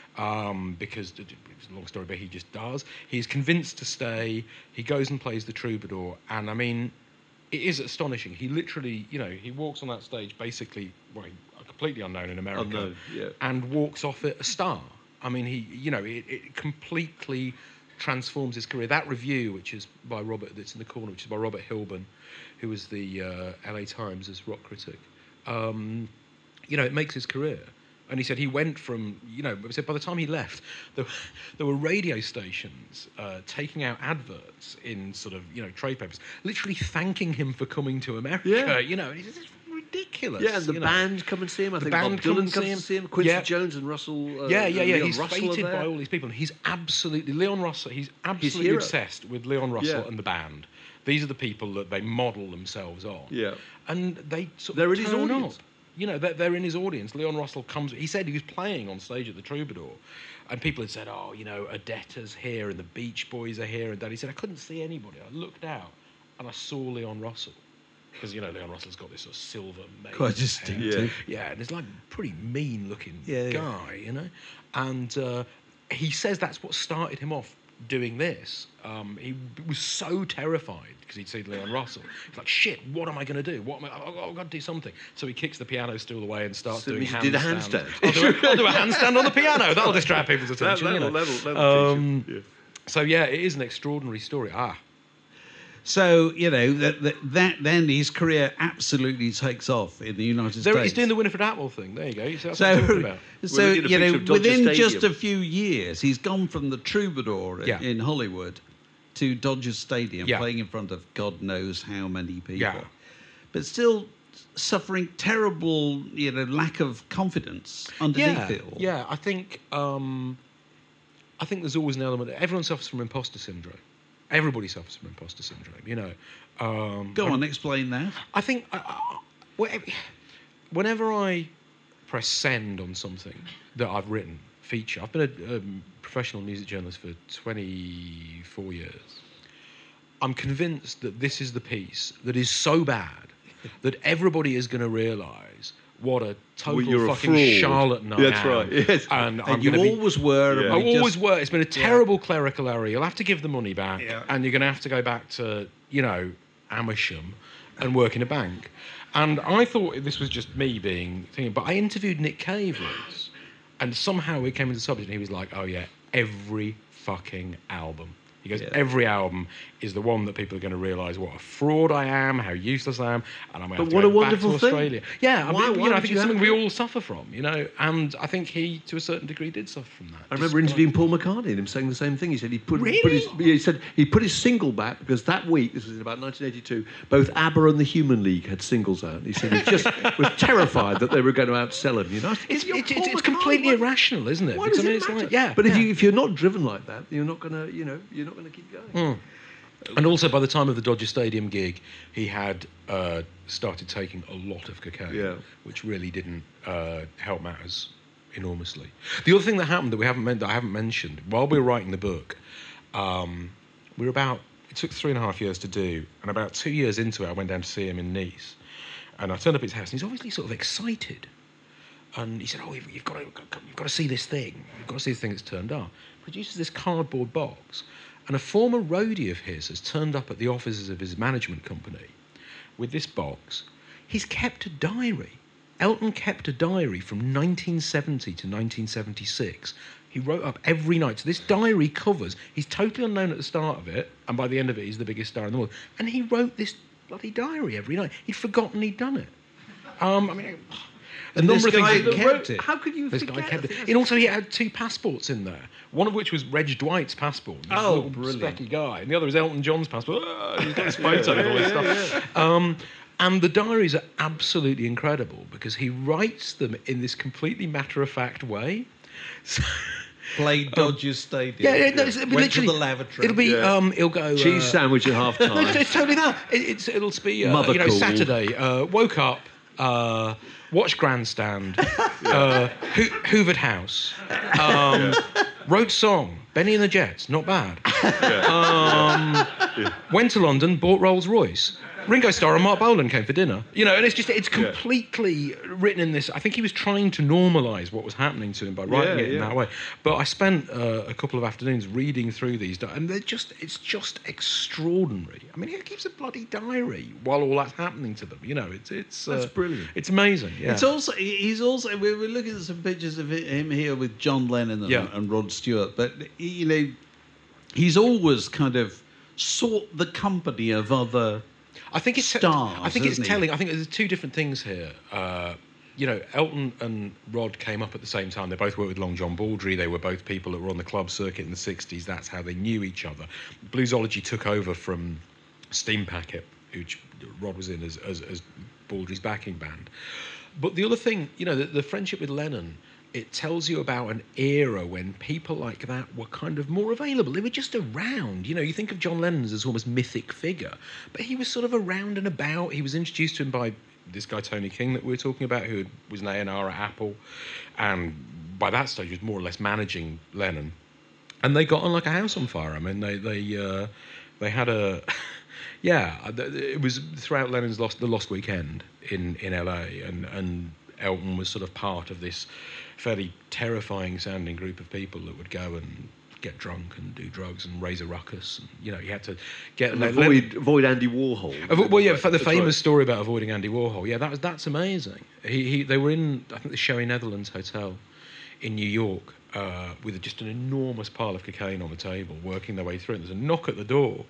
Speaker 2: Um, because, it's a long story, but he just does. He's convinced to stay. He goes and plays the Troubadour. And, I mean, it is astonishing. He literally, you know, he walks on that stage basically, well, completely unknown in America.
Speaker 3: Unknown, yeah.
Speaker 2: And walks off it a star. I mean, he, you know, it, it completely transforms his career. That review, which is by Robert, that's in the corner, which is by Robert Hilburn, who was the uh, L A Times' rock critic, um, you know, it makes his career. And he said he went from, you know, he said by the time he left, there, there were radio stations uh, taking out adverts in sort of, you know, trade papers, literally thanking him for coming to America,
Speaker 3: Yeah.
Speaker 2: you know. And he said, it's ridiculous.
Speaker 3: Yeah, and the
Speaker 2: you know.
Speaker 3: band come and see him. I
Speaker 2: The
Speaker 3: think
Speaker 2: band
Speaker 3: Bob
Speaker 2: come
Speaker 3: Dylan
Speaker 2: and
Speaker 3: comes
Speaker 2: see him.
Speaker 3: to see him. Quincy
Speaker 2: Yeah.
Speaker 3: Jones and Russell. Uh,
Speaker 2: Yeah, yeah, yeah.
Speaker 3: Leon
Speaker 2: He's
Speaker 3: Russell
Speaker 2: fated
Speaker 3: are there.
Speaker 2: by all these people. And he's absolutely, Leon Russell, he's absolutely
Speaker 3: hero.
Speaker 2: obsessed with Leon Russell
Speaker 3: Yeah.
Speaker 2: and the band. These are the people that they model themselves on.
Speaker 3: Yeah.
Speaker 2: And they sort
Speaker 3: They're
Speaker 2: of
Speaker 3: in his
Speaker 2: turn
Speaker 3: audience.
Speaker 2: up. You know, they're, they're in his audience. Leon Russell comes... He said he was playing on stage at the Troubadour, and people had said, oh, you know, Odeta's here and the Beach Boys are here and that. He said, I couldn't see anybody. I looked out and I saw Leon Russell. Because, you know, Leon Russell's got this sort of silver mane.
Speaker 4: Quite distinctive.
Speaker 2: Yeah, and it's like a pretty mean-looking
Speaker 4: Yeah, yeah.
Speaker 2: guy, you know? And uh, he says that's what started him off doing this. Um, he was so terrified because he'd seen Leon Russell. He's like, shit, what am I going to do? What am I? I've got, I've got to do something. So he kicks the piano stool away and starts
Speaker 3: So
Speaker 2: doing
Speaker 3: he
Speaker 2: handstands.
Speaker 3: did a handstand.
Speaker 2: I'll do a, I'll do a handstand on the piano. That'll distract people's attention.
Speaker 3: That'll,
Speaker 2: you know.
Speaker 3: that'll, that'll
Speaker 2: Um,
Speaker 3: teach him.
Speaker 2: So, yeah, it is an extraordinary story. Ah,
Speaker 4: So, you know, that, that, that then his career absolutely takes off in the United
Speaker 2: there,
Speaker 4: States.
Speaker 2: he's doing the Winifred Atwell thing. There you go. That's what I'm talking
Speaker 4: So,
Speaker 2: about.
Speaker 4: so
Speaker 3: We're looking at a
Speaker 4: you know,
Speaker 3: picture of Dodger
Speaker 4: within
Speaker 3: Stadium.
Speaker 4: just a few years, he's gone from the Troubadour in-
Speaker 2: Yeah.
Speaker 4: in Hollywood to Dodger Stadium,
Speaker 2: Yeah.
Speaker 4: playing in front of God knows how many people.
Speaker 2: Yeah.
Speaker 4: But still suffering terrible, you know, lack of confidence underneath
Speaker 2: yeah,
Speaker 4: it all.
Speaker 2: Yeah, I think um, I think there's always an element. Everyone suffers from imposter syndrome. Everybody suffers from imposter syndrome. You know. Um,
Speaker 4: Go
Speaker 2: I'm-
Speaker 4: on, explain that.
Speaker 2: I think I, I, wh- whenever I press send on something that I've written, feature. I've been a um, professional music journalist for twenty-four years. I'm convinced that this is the piece that is so bad that everybody is going to realise what a total
Speaker 3: Well, you're a
Speaker 2: fucking
Speaker 3: fraud.
Speaker 2: charlatan I
Speaker 3: That's
Speaker 2: am.
Speaker 3: right, yes.
Speaker 2: And, I'm
Speaker 4: And you
Speaker 2: gonna be-
Speaker 4: always were.
Speaker 3: Yeah.
Speaker 2: I
Speaker 4: and we
Speaker 2: always
Speaker 4: just-
Speaker 2: were. It's been a terrible clerical error. You'll have to give the money back,
Speaker 4: Yeah.
Speaker 2: and you're going to have to go back to, you know, Amersham and work in a bank. And I thought this was just me being thinking, but I interviewed Nick Cave once, and somehow we came into the subject, and he was like, "Oh yeah, every fucking album." He goes,
Speaker 4: Yeah.
Speaker 2: every album is the one that people are going to realise what a fraud I am, how useless I am, and I'm going to
Speaker 3: But
Speaker 2: have
Speaker 3: what
Speaker 2: to
Speaker 3: a
Speaker 2: go back
Speaker 3: wonderful
Speaker 2: to
Speaker 3: thing.
Speaker 2: Australia. Yeah, I,
Speaker 3: Why-
Speaker 2: mean,
Speaker 3: why
Speaker 2: you know, I
Speaker 3: would
Speaker 2: think
Speaker 3: you
Speaker 2: it's something
Speaker 3: have
Speaker 2: we
Speaker 3: to-
Speaker 2: all suffer from, you know, and I think he, to a certain degree, did suffer from that.
Speaker 3: I remember
Speaker 2: Despite-
Speaker 3: interviewing Paul McCartney and him saying the same thing. He said he put,
Speaker 2: Really?
Speaker 3: put his yeah, he said he put his single back because that week, this was in about nineteen eighty-two, both ABBA and the Human League had singles out. He said he just was terrified that they were going to outsell him. You know,
Speaker 2: It's,
Speaker 3: You're
Speaker 2: it's,
Speaker 3: Paul
Speaker 2: it's, it's
Speaker 3: McCartney,
Speaker 2: completely
Speaker 3: what-
Speaker 2: irrational, isn't it?
Speaker 3: Why
Speaker 2: Because,
Speaker 3: does
Speaker 2: I mean,
Speaker 3: it
Speaker 2: it's
Speaker 3: matter?
Speaker 2: like, yeah.
Speaker 3: But if
Speaker 2: yeah.
Speaker 3: you if you're not driven like that, you're not gonna you know you're not gonna keep going.
Speaker 2: Mm. And also, by the time of the Dodger Stadium gig, he had uh, started taking a lot of cocaine,
Speaker 3: Yeah.
Speaker 2: which really didn't uh, help matters enormously. The other thing that happened that we haven't meant that I haven't mentioned while we were writing the book, um, we were about. It took three and a half years to do, and about two years into it, I went down to see him in Nice, and I turned up at his house, and he's obviously sort of excited. And he said, "Oh, you've, you've got to, you've got to see this thing. You've got to see this thing that's turned up." Produces this cardboard box, and a former roadie of his has turned up at the offices of his management company with this box. He's kept a diary Elton kept a diary from nineteen seventy to nineteen seventy-six. He wrote up every night. So this diary covers, he's totally unknown at the start of it, and by the end of it, he's the biggest star in the world. And he wrote this bloody diary every night. He'd forgotten he'd done it. Um, I mean, a
Speaker 4: And
Speaker 2: number
Speaker 4: this
Speaker 2: of things.
Speaker 4: guy
Speaker 2: he-
Speaker 4: kept it.
Speaker 3: How could you
Speaker 2: This
Speaker 3: forget?
Speaker 2: guy kept
Speaker 3: I think
Speaker 2: it. And also, he had two passports in there. One of which was Reg Dwight's passport. This
Speaker 4: Oh,
Speaker 2: little
Speaker 4: brilliant.
Speaker 2: specky guy. And the other is Elton John's passport. Ah, he's got his photo and all this stuff. Um, and the diaries are absolutely incredible because he writes them in this completely matter-of-fact way. So,
Speaker 4: Played Dodgers Stadium.
Speaker 2: yeah, yeah, no, it's,
Speaker 4: Went
Speaker 2: literally.
Speaker 4: to the lavatory.
Speaker 2: It'll be.
Speaker 3: Yeah.
Speaker 2: Um, it'll go.
Speaker 3: Cheese
Speaker 2: uh,
Speaker 3: sandwich at half
Speaker 2: No, it's,
Speaker 3: time.
Speaker 2: it's totally that. It, it's it'll be uh,
Speaker 3: Mother
Speaker 2: you know
Speaker 3: call.
Speaker 2: Saturday. Uh, woke up, uh, watched Grandstand, uh, Ho- Hoovered House, um, wrote song. Benny and the Jets, not bad. Um, went to London, bought Rolls Royce. Ringo Starr and Mark Bolan came for dinner. You know, and it's just it's completely written in this. I think he was trying to normalise what was happening to him by writing
Speaker 3: Yeah,
Speaker 2: it in
Speaker 3: yeah.
Speaker 2: that way. But I spent uh, a couple of afternoons reading through these, di- and they're just it's just extraordinary. I mean, he keeps a bloody diary while all that's happening to them. You know, it's it's uh,
Speaker 3: That's brilliant.
Speaker 2: It's amazing. Yeah.
Speaker 4: It's also he's also we we're looking at some pictures of him here with John Lennon and,
Speaker 2: Yeah.
Speaker 4: and Rod Stewart, but you know he's always kind of sought the company of other.
Speaker 2: I think it's
Speaker 4: stars,
Speaker 2: I think it's
Speaker 4: isn't he?
Speaker 2: telling. I think there's two different things here. Uh, you know, Elton and Rod came up at the same time. They both worked with Long John Baldry. They were both people that were on the club circuit in the sixties. That's how they knew each other. Bluesology took over from Steam Packet, which Rod was in as, as, as Baldry's backing band. But the other thing, you know, the, the friendship with Lennon, it tells you about an era when people like that were kind of more available. They were just around. You know, you think of John Lennon as this almost mythic figure, but he was sort of around and about. He was introduced to him by this guy, Tony King, that we were talking about, who was an A and R at Apple. And by that stage, he was more or less managing Lennon. And they got on like a house on fire. I mean, they they uh, they had a... yeah, it was throughout Lennon's Lost, the Lost Weekend in, in L A, and, and Elton was sort of part of this fairly terrifying sounding group of people that would go and get drunk and do drugs and raise a ruckus. And, you know, you had to get...
Speaker 3: And avoid, avoid Andy Warhol.
Speaker 2: Avo- well, yeah, the
Speaker 3: That's
Speaker 2: famous
Speaker 3: right.
Speaker 2: story about avoiding Andy Warhol. Yeah, that was that's amazing. He, he they were in, I think, the Sherry Netherlands Hotel in New York uh, with just an enormous pile of cocaine on the table, working their way through. And there's a knock at the door.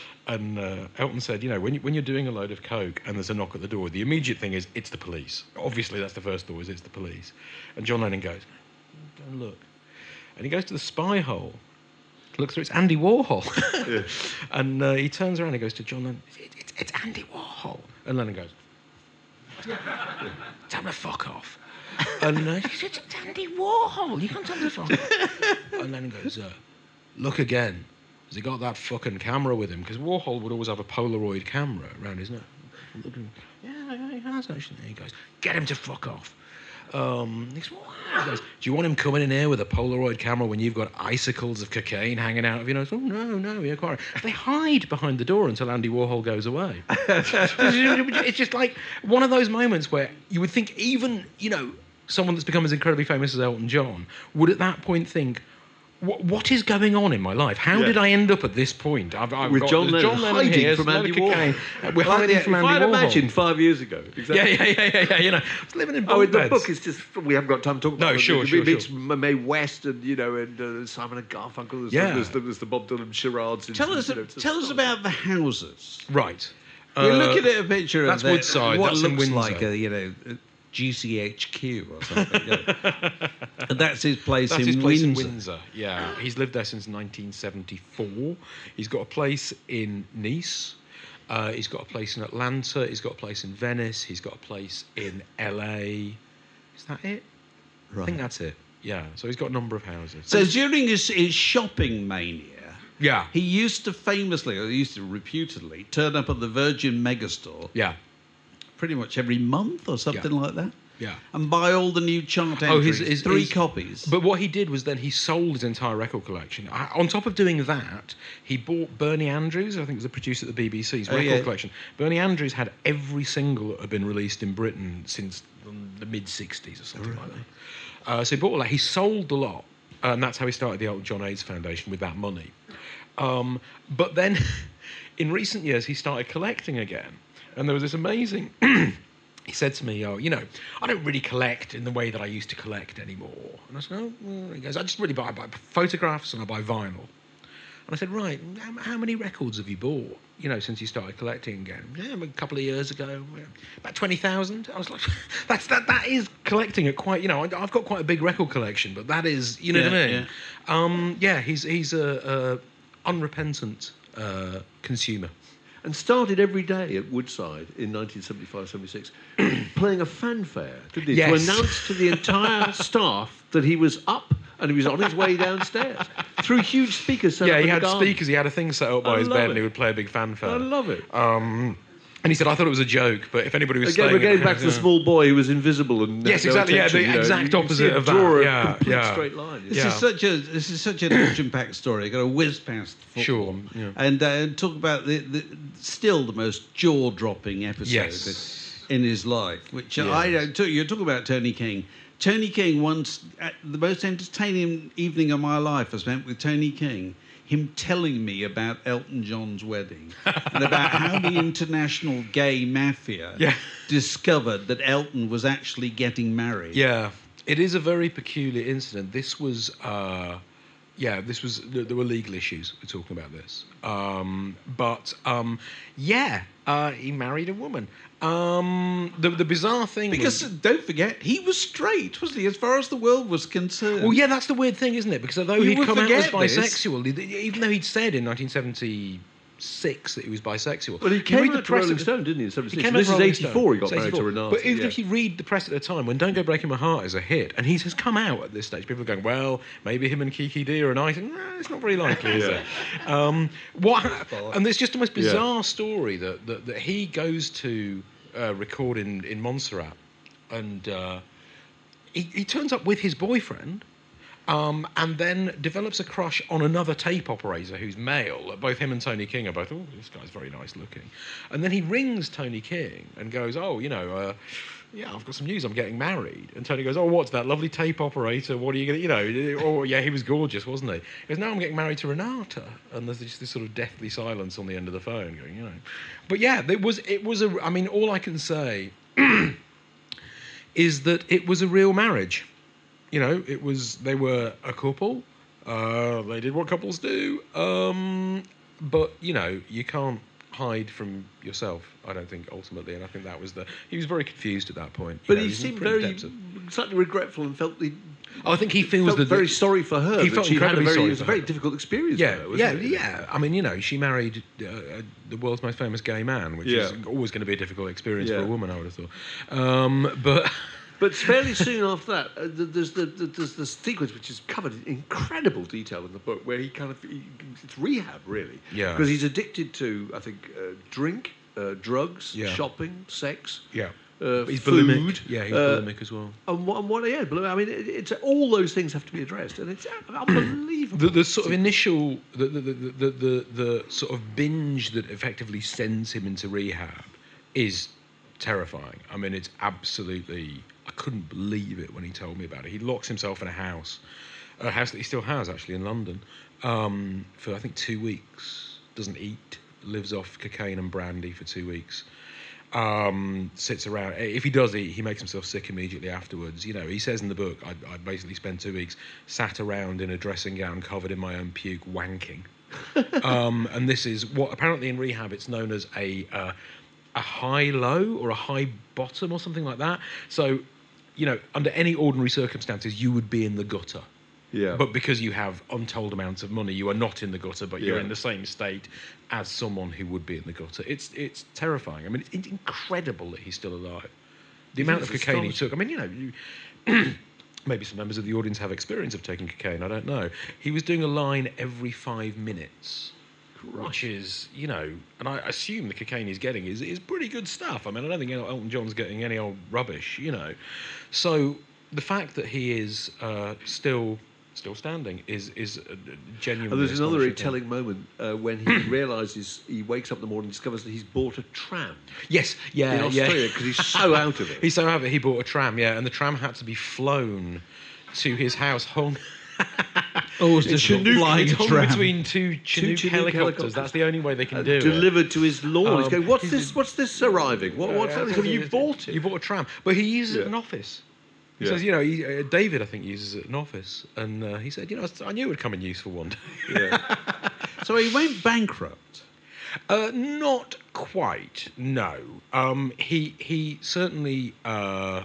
Speaker 2: And uh, Elton said, you know, when, you, when you're doing a load of coke and there's a knock at the door, the immediate thing is, it's the police. Obviously, that's the first thought, is it's the police. And John Lennon goes, don't look. And he goes to the spy hole, looks through, it's Andy Warhol.
Speaker 3: Yeah.
Speaker 2: And uh, he turns around and goes to John Lennon, it, it, it's Andy Warhol. And Lennon goes, tell him to fuck off. And uh, he said, it's Andy Warhol, you can't tell him to fuck off. And Lennon goes, uh, look again. Has he got that fucking camera with him? Because Warhol would always have a Polaroid camera around his neck. Looking, yeah, yeah, he has actually. He goes, get him to fuck off. Um, he, goes, he goes, do you want him coming in here with a Polaroid camera when you've got icicles of cocaine hanging out of your nose? Oh, no, no, yeah, quite right. They hide behind the door until Andy Warhol goes away. It's just like one of those moments where you would think even, you know, someone that's become as incredibly famous as Elton John would at that point think, What, what is going on in my life? How
Speaker 3: Yeah.
Speaker 2: did I end up at this point? I've, I've
Speaker 3: With
Speaker 2: got
Speaker 3: John
Speaker 2: there's
Speaker 3: Lennon
Speaker 2: John Lennon
Speaker 3: hiding
Speaker 2: here,
Speaker 3: from
Speaker 2: there's a load
Speaker 3: Andy
Speaker 2: of cocaine.
Speaker 3: Warhol.
Speaker 2: Uh, We're
Speaker 3: Well,
Speaker 2: hiding
Speaker 3: yeah,
Speaker 2: from
Speaker 3: if
Speaker 2: Andy
Speaker 3: I'd
Speaker 2: Warhol.
Speaker 3: imagined five years ago. Exactly.
Speaker 2: Yeah, yeah, yeah, yeah, yeah. You know, I was living in
Speaker 3: Oh,
Speaker 2: bunk
Speaker 3: in the
Speaker 2: beds.
Speaker 3: book is just we haven't got time to talk
Speaker 2: No,
Speaker 3: about it.
Speaker 2: sure,
Speaker 3: It
Speaker 2: sure,
Speaker 3: meets
Speaker 2: sure.
Speaker 3: Mae West and you know and uh, Simon and Garfunkel. There's,
Speaker 2: Yeah.
Speaker 3: the, there's, the, there's the Bob Dylan charades.
Speaker 4: Tell us,
Speaker 3: you know, it's-
Speaker 4: tell us about the houses.
Speaker 2: Right.
Speaker 4: We're
Speaker 2: Uh,
Speaker 4: looking at a picture
Speaker 2: that's
Speaker 4: of the,
Speaker 2: Woodside,
Speaker 4: what
Speaker 2: that's in
Speaker 4: looks
Speaker 2: Windsor.
Speaker 4: like a you know a G C H Q or something. yeah. And that's his place
Speaker 2: That's
Speaker 4: in
Speaker 2: his place
Speaker 4: Windsor.
Speaker 2: in Windsor. Yeah, he's lived there since nineteen seventy-four. He's got a place in Nice. Uh, he's got a place in Atlanta. He's got a place in Venice. He's got a place in L A. Is that it? I think that's it. Yeah. So he's got a number of houses.
Speaker 4: So during his, his shopping mania,
Speaker 2: yeah.
Speaker 4: he used to famously, or he used to reputedly, turn up at the Virgin Megastore
Speaker 2: Yeah.
Speaker 4: pretty much every month or something
Speaker 2: Yeah.
Speaker 4: like that.
Speaker 2: Yeah.
Speaker 4: And buy all the new chart
Speaker 2: Oh,
Speaker 4: entries,
Speaker 2: his, his
Speaker 4: three
Speaker 2: his-
Speaker 4: copies.
Speaker 2: But what he did was then he sold his entire record collection. I, on top of doing that, he bought Bernie Andrews, I think was the producer at the B B C's
Speaker 4: Oh,
Speaker 2: record
Speaker 4: yeah.
Speaker 2: collection. Bernie Andrews had every single that had been released in Britain since the, the mid sixties or something like that. Uh, so he bought all that. He sold a lot, and that's how he started the Elton John AIDS Foundation with that money. Um, but then, in recent years, he started collecting again, and there was this amazing. he said to me, "Oh, you know, I don't really collect in the way that I used to collect anymore." And I said, "Oh," well, he goes, "I just really buy, I buy photographs and I buy vinyl." And I said, "Right, how, how many records have you bought, you know, since you started collecting again?" "Yeah, a couple of years ago, about twenty thousand." I was like, "That's that. That is collecting at quite, you know, I, I've got quite a big record collection, but that is, you know
Speaker 4: Yeah,
Speaker 2: what I mean?"
Speaker 4: yeah.
Speaker 2: Um, yeah, he's he's a, a unrepentant uh, consumer.
Speaker 3: And started every day at Woodside in nineteen seventy-five seventy-six, playing a fanfare, didn't he?
Speaker 2: Yes.
Speaker 3: To announce to the entire staff that he was up and he was on his way downstairs through huge speakers set
Speaker 2: Yeah,
Speaker 3: up
Speaker 2: he
Speaker 3: in
Speaker 2: had
Speaker 3: the garden.
Speaker 2: speakers. He had a thing set up by
Speaker 3: I
Speaker 2: his
Speaker 3: love
Speaker 2: bed,
Speaker 3: it.
Speaker 2: and he would play a big fanfare.
Speaker 3: I love it.
Speaker 2: Um, and he said, "I thought it was a joke, but if anybody was
Speaker 3: Again,
Speaker 2: staying
Speaker 3: we're
Speaker 2: at
Speaker 3: getting
Speaker 2: the
Speaker 3: back
Speaker 2: house,
Speaker 3: to the
Speaker 2: yeah."
Speaker 3: small boy who was invisible and
Speaker 2: Yes,
Speaker 3: no
Speaker 2: exactly, yeah,
Speaker 3: attention,
Speaker 2: the
Speaker 3: you know.
Speaker 2: exact
Speaker 3: You can
Speaker 2: opposite
Speaker 3: see a
Speaker 2: of that,
Speaker 3: draw
Speaker 2: yeah,
Speaker 3: a complete
Speaker 2: yeah.
Speaker 3: straight line.
Speaker 4: This
Speaker 2: Yeah.
Speaker 4: is such a this is such an action-packed story. I got to whiz past football.
Speaker 2: Sure, yeah.
Speaker 4: And uh, talk about the, the still the most jaw-dropping episode
Speaker 2: Yes.
Speaker 4: in his life, which
Speaker 2: Yes.
Speaker 4: I don't. talk- You're talking about Tony King. Tony King once uh, the most entertaining evening of my life I spent with Tony King. Him telling me about Elton John's wedding and about how the international gay mafia
Speaker 2: Yeah.
Speaker 4: discovered that Elton was actually getting married.
Speaker 2: Yeah, it is a very peculiar incident. This was, uh, yeah, this was. There there were legal issues. We're talking about this, um, but um, yeah, uh, he married a woman. Um, the the bizarre thing
Speaker 4: Because
Speaker 2: was,
Speaker 4: don't forget, he was straight, wasn't he? As far as the world was concerned.
Speaker 2: well, yeah, that's the weird thing, isn't it? Because although
Speaker 4: You
Speaker 2: he'd
Speaker 4: would
Speaker 2: come out as
Speaker 4: forget this.
Speaker 2: bisexual, he- even though he'd said in nineteen seventy-six that he was bisexual,
Speaker 3: Well, he
Speaker 2: you
Speaker 3: came
Speaker 2: read the
Speaker 3: out to
Speaker 2: press
Speaker 3: Rolling
Speaker 2: at the-
Speaker 3: Stone, didn't he, in
Speaker 2: He
Speaker 3: seventy-six?
Speaker 2: came
Speaker 3: This
Speaker 2: out
Speaker 3: is
Speaker 2: Rolling
Speaker 3: eighty-four,
Speaker 2: Stone.
Speaker 3: he got
Speaker 2: It's
Speaker 3: married to
Speaker 2: eighty-four.
Speaker 3: Renata.
Speaker 2: But even
Speaker 3: yeah.
Speaker 2: if you read the press at the time, when Don't Go Breaking My Heart is a hit, and he has come out at this stage, people are going, well, maybe him and Kiki D are a night. Nah, it's not very likely, is it? Um, what, and it's just the most bizarre story that, that, that he goes to uh, record in, in Montserrat, and uh, he, he turns up with his boyfriend. Um, and then develops a crush on another tape operator who's male. Both him and Tony King are both, oh, this guy's very nice looking. And then he rings Tony King and goes, oh, you know, uh, yeah, I've got some news, I'm getting married. And Tony goes, oh, what's that lovely tape operator? What are you going to, you know, oh, yeah, he was gorgeous, wasn't he? He goes, no, I'm getting married to Renata. And there's just this sort of deathly silence on the end of the phone going, you know. But yeah, it was, it was a, I mean, all I can say is that it was a real marriage. You know, it was, they were a couple, uh, they did what couples do, um, but, you know, you can't hide from yourself, I don't think, ultimately, and I think that was the, he was very confused at that point. You
Speaker 3: But
Speaker 2: know,
Speaker 3: he
Speaker 2: was in
Speaker 3: seemed
Speaker 2: pretty
Speaker 3: very,
Speaker 2: depths of-
Speaker 3: slightly regretful and felt he
Speaker 2: I think he feels
Speaker 3: felt
Speaker 2: that...
Speaker 3: very sorry for her.
Speaker 2: He
Speaker 3: that
Speaker 2: felt
Speaker 3: she had a
Speaker 2: incredibly
Speaker 3: very,
Speaker 2: sorry
Speaker 3: it was a
Speaker 2: for
Speaker 3: very
Speaker 2: her.
Speaker 3: difficult experience
Speaker 2: Yeah,
Speaker 3: for her,
Speaker 2: yeah,
Speaker 3: wasn't it?
Speaker 2: yeah. I mean, you know, she married uh, uh, the world's most famous gay man, which
Speaker 3: Yeah.
Speaker 2: is always going to be a difficult experience
Speaker 3: Yeah.
Speaker 2: for a woman, I would have thought. Um, but...
Speaker 3: But fairly soon after that, uh, th- there's the, the there's the sequence which is covered in incredible detail in the book, where he kind of he, it's rehab really,
Speaker 2: Yeah.
Speaker 3: because he's addicted to I think uh, drink, uh, drugs,
Speaker 2: Yeah.
Speaker 3: shopping, sex,
Speaker 2: Yeah.
Speaker 3: uh,
Speaker 2: He's
Speaker 3: food,
Speaker 2: bulimic. Yeah, he's
Speaker 3: uh,
Speaker 2: bulimic as well.
Speaker 3: and what, and what yeah, bul- I mean, it, it's all those things have to be addressed, and it's unbelievable.
Speaker 2: The, the sort of initial, the the, the, the, the the sort of binge that effectively sends him into rehab is terrifying. I mean, it's absolutely, I couldn't believe it when he told me about it. He locks himself in a house, a house that he still has actually in London, um, for I think two weeks, doesn't eat, lives off cocaine and brandy for two weeks. Um, sits around. If he does eat, he makes himself sick immediately afterwards. You know, he says in the book, I, I basically spent two weeks sat around in a dressing gown covered in my own puke wanking. um, and this is what apparently in rehab it's known as a uh, a high low or a high bottom or something like that. So, you know, under any ordinary circumstances, you would be in the gutter.
Speaker 3: yeah,
Speaker 2: But because you have untold amounts of money, you are not in the gutter, but you're
Speaker 3: Yeah.
Speaker 2: in the same state as someone who would be in the gutter. It's it's terrifying. I mean, it's incredible that he's still alive. The amount of
Speaker 3: It's
Speaker 2: cocaine he
Speaker 3: astonishing.
Speaker 2: took. I mean, you know, you, maybe some members of the audience have experience of taking cocaine. I don't know. He was doing a line every five minutes. Which is, you know, and I assume the cocaine he's getting is, is pretty good stuff. I mean, I don't think Elton John's getting any old rubbish, you know. So the fact that he is uh, still still standing is is a genuinely.
Speaker 3: And there's another very
Speaker 2: astonishing thing.
Speaker 3: telling moment uh, when he realises he wakes up in the morning and discovers that he's bought a tram
Speaker 2: Yes, yeah,
Speaker 3: in
Speaker 2: yeah.
Speaker 3: Australia because he's so out of it.
Speaker 2: He's so out of it. He bought a tram, yeah, and the tram had to be flown to his house, hung
Speaker 4: Oh, it's the Chinook flying
Speaker 2: It's hung
Speaker 4: tram.
Speaker 2: between two Chinook,
Speaker 3: Chinook
Speaker 2: helicopters.
Speaker 3: helicopters.
Speaker 2: That's the only way they can
Speaker 3: Uh,
Speaker 2: do it.
Speaker 3: delivered to his lawn. He's
Speaker 2: Um,
Speaker 3: going, what's
Speaker 2: he's
Speaker 3: this?
Speaker 2: a-
Speaker 3: What's this arriving? What? What's
Speaker 2: Yeah,
Speaker 3: Have you bought it?
Speaker 2: You bought a tram, but he uses it
Speaker 3: Yeah.
Speaker 2: in office. He
Speaker 3: Yeah.
Speaker 2: says, you know, he, uh, David, I think, uses it in office, and uh, he said, you know, I knew it would come in useful one day.
Speaker 3: Yeah.
Speaker 4: So he went bankrupt.
Speaker 2: Uh, not quite. No. Um, he he certainly uh,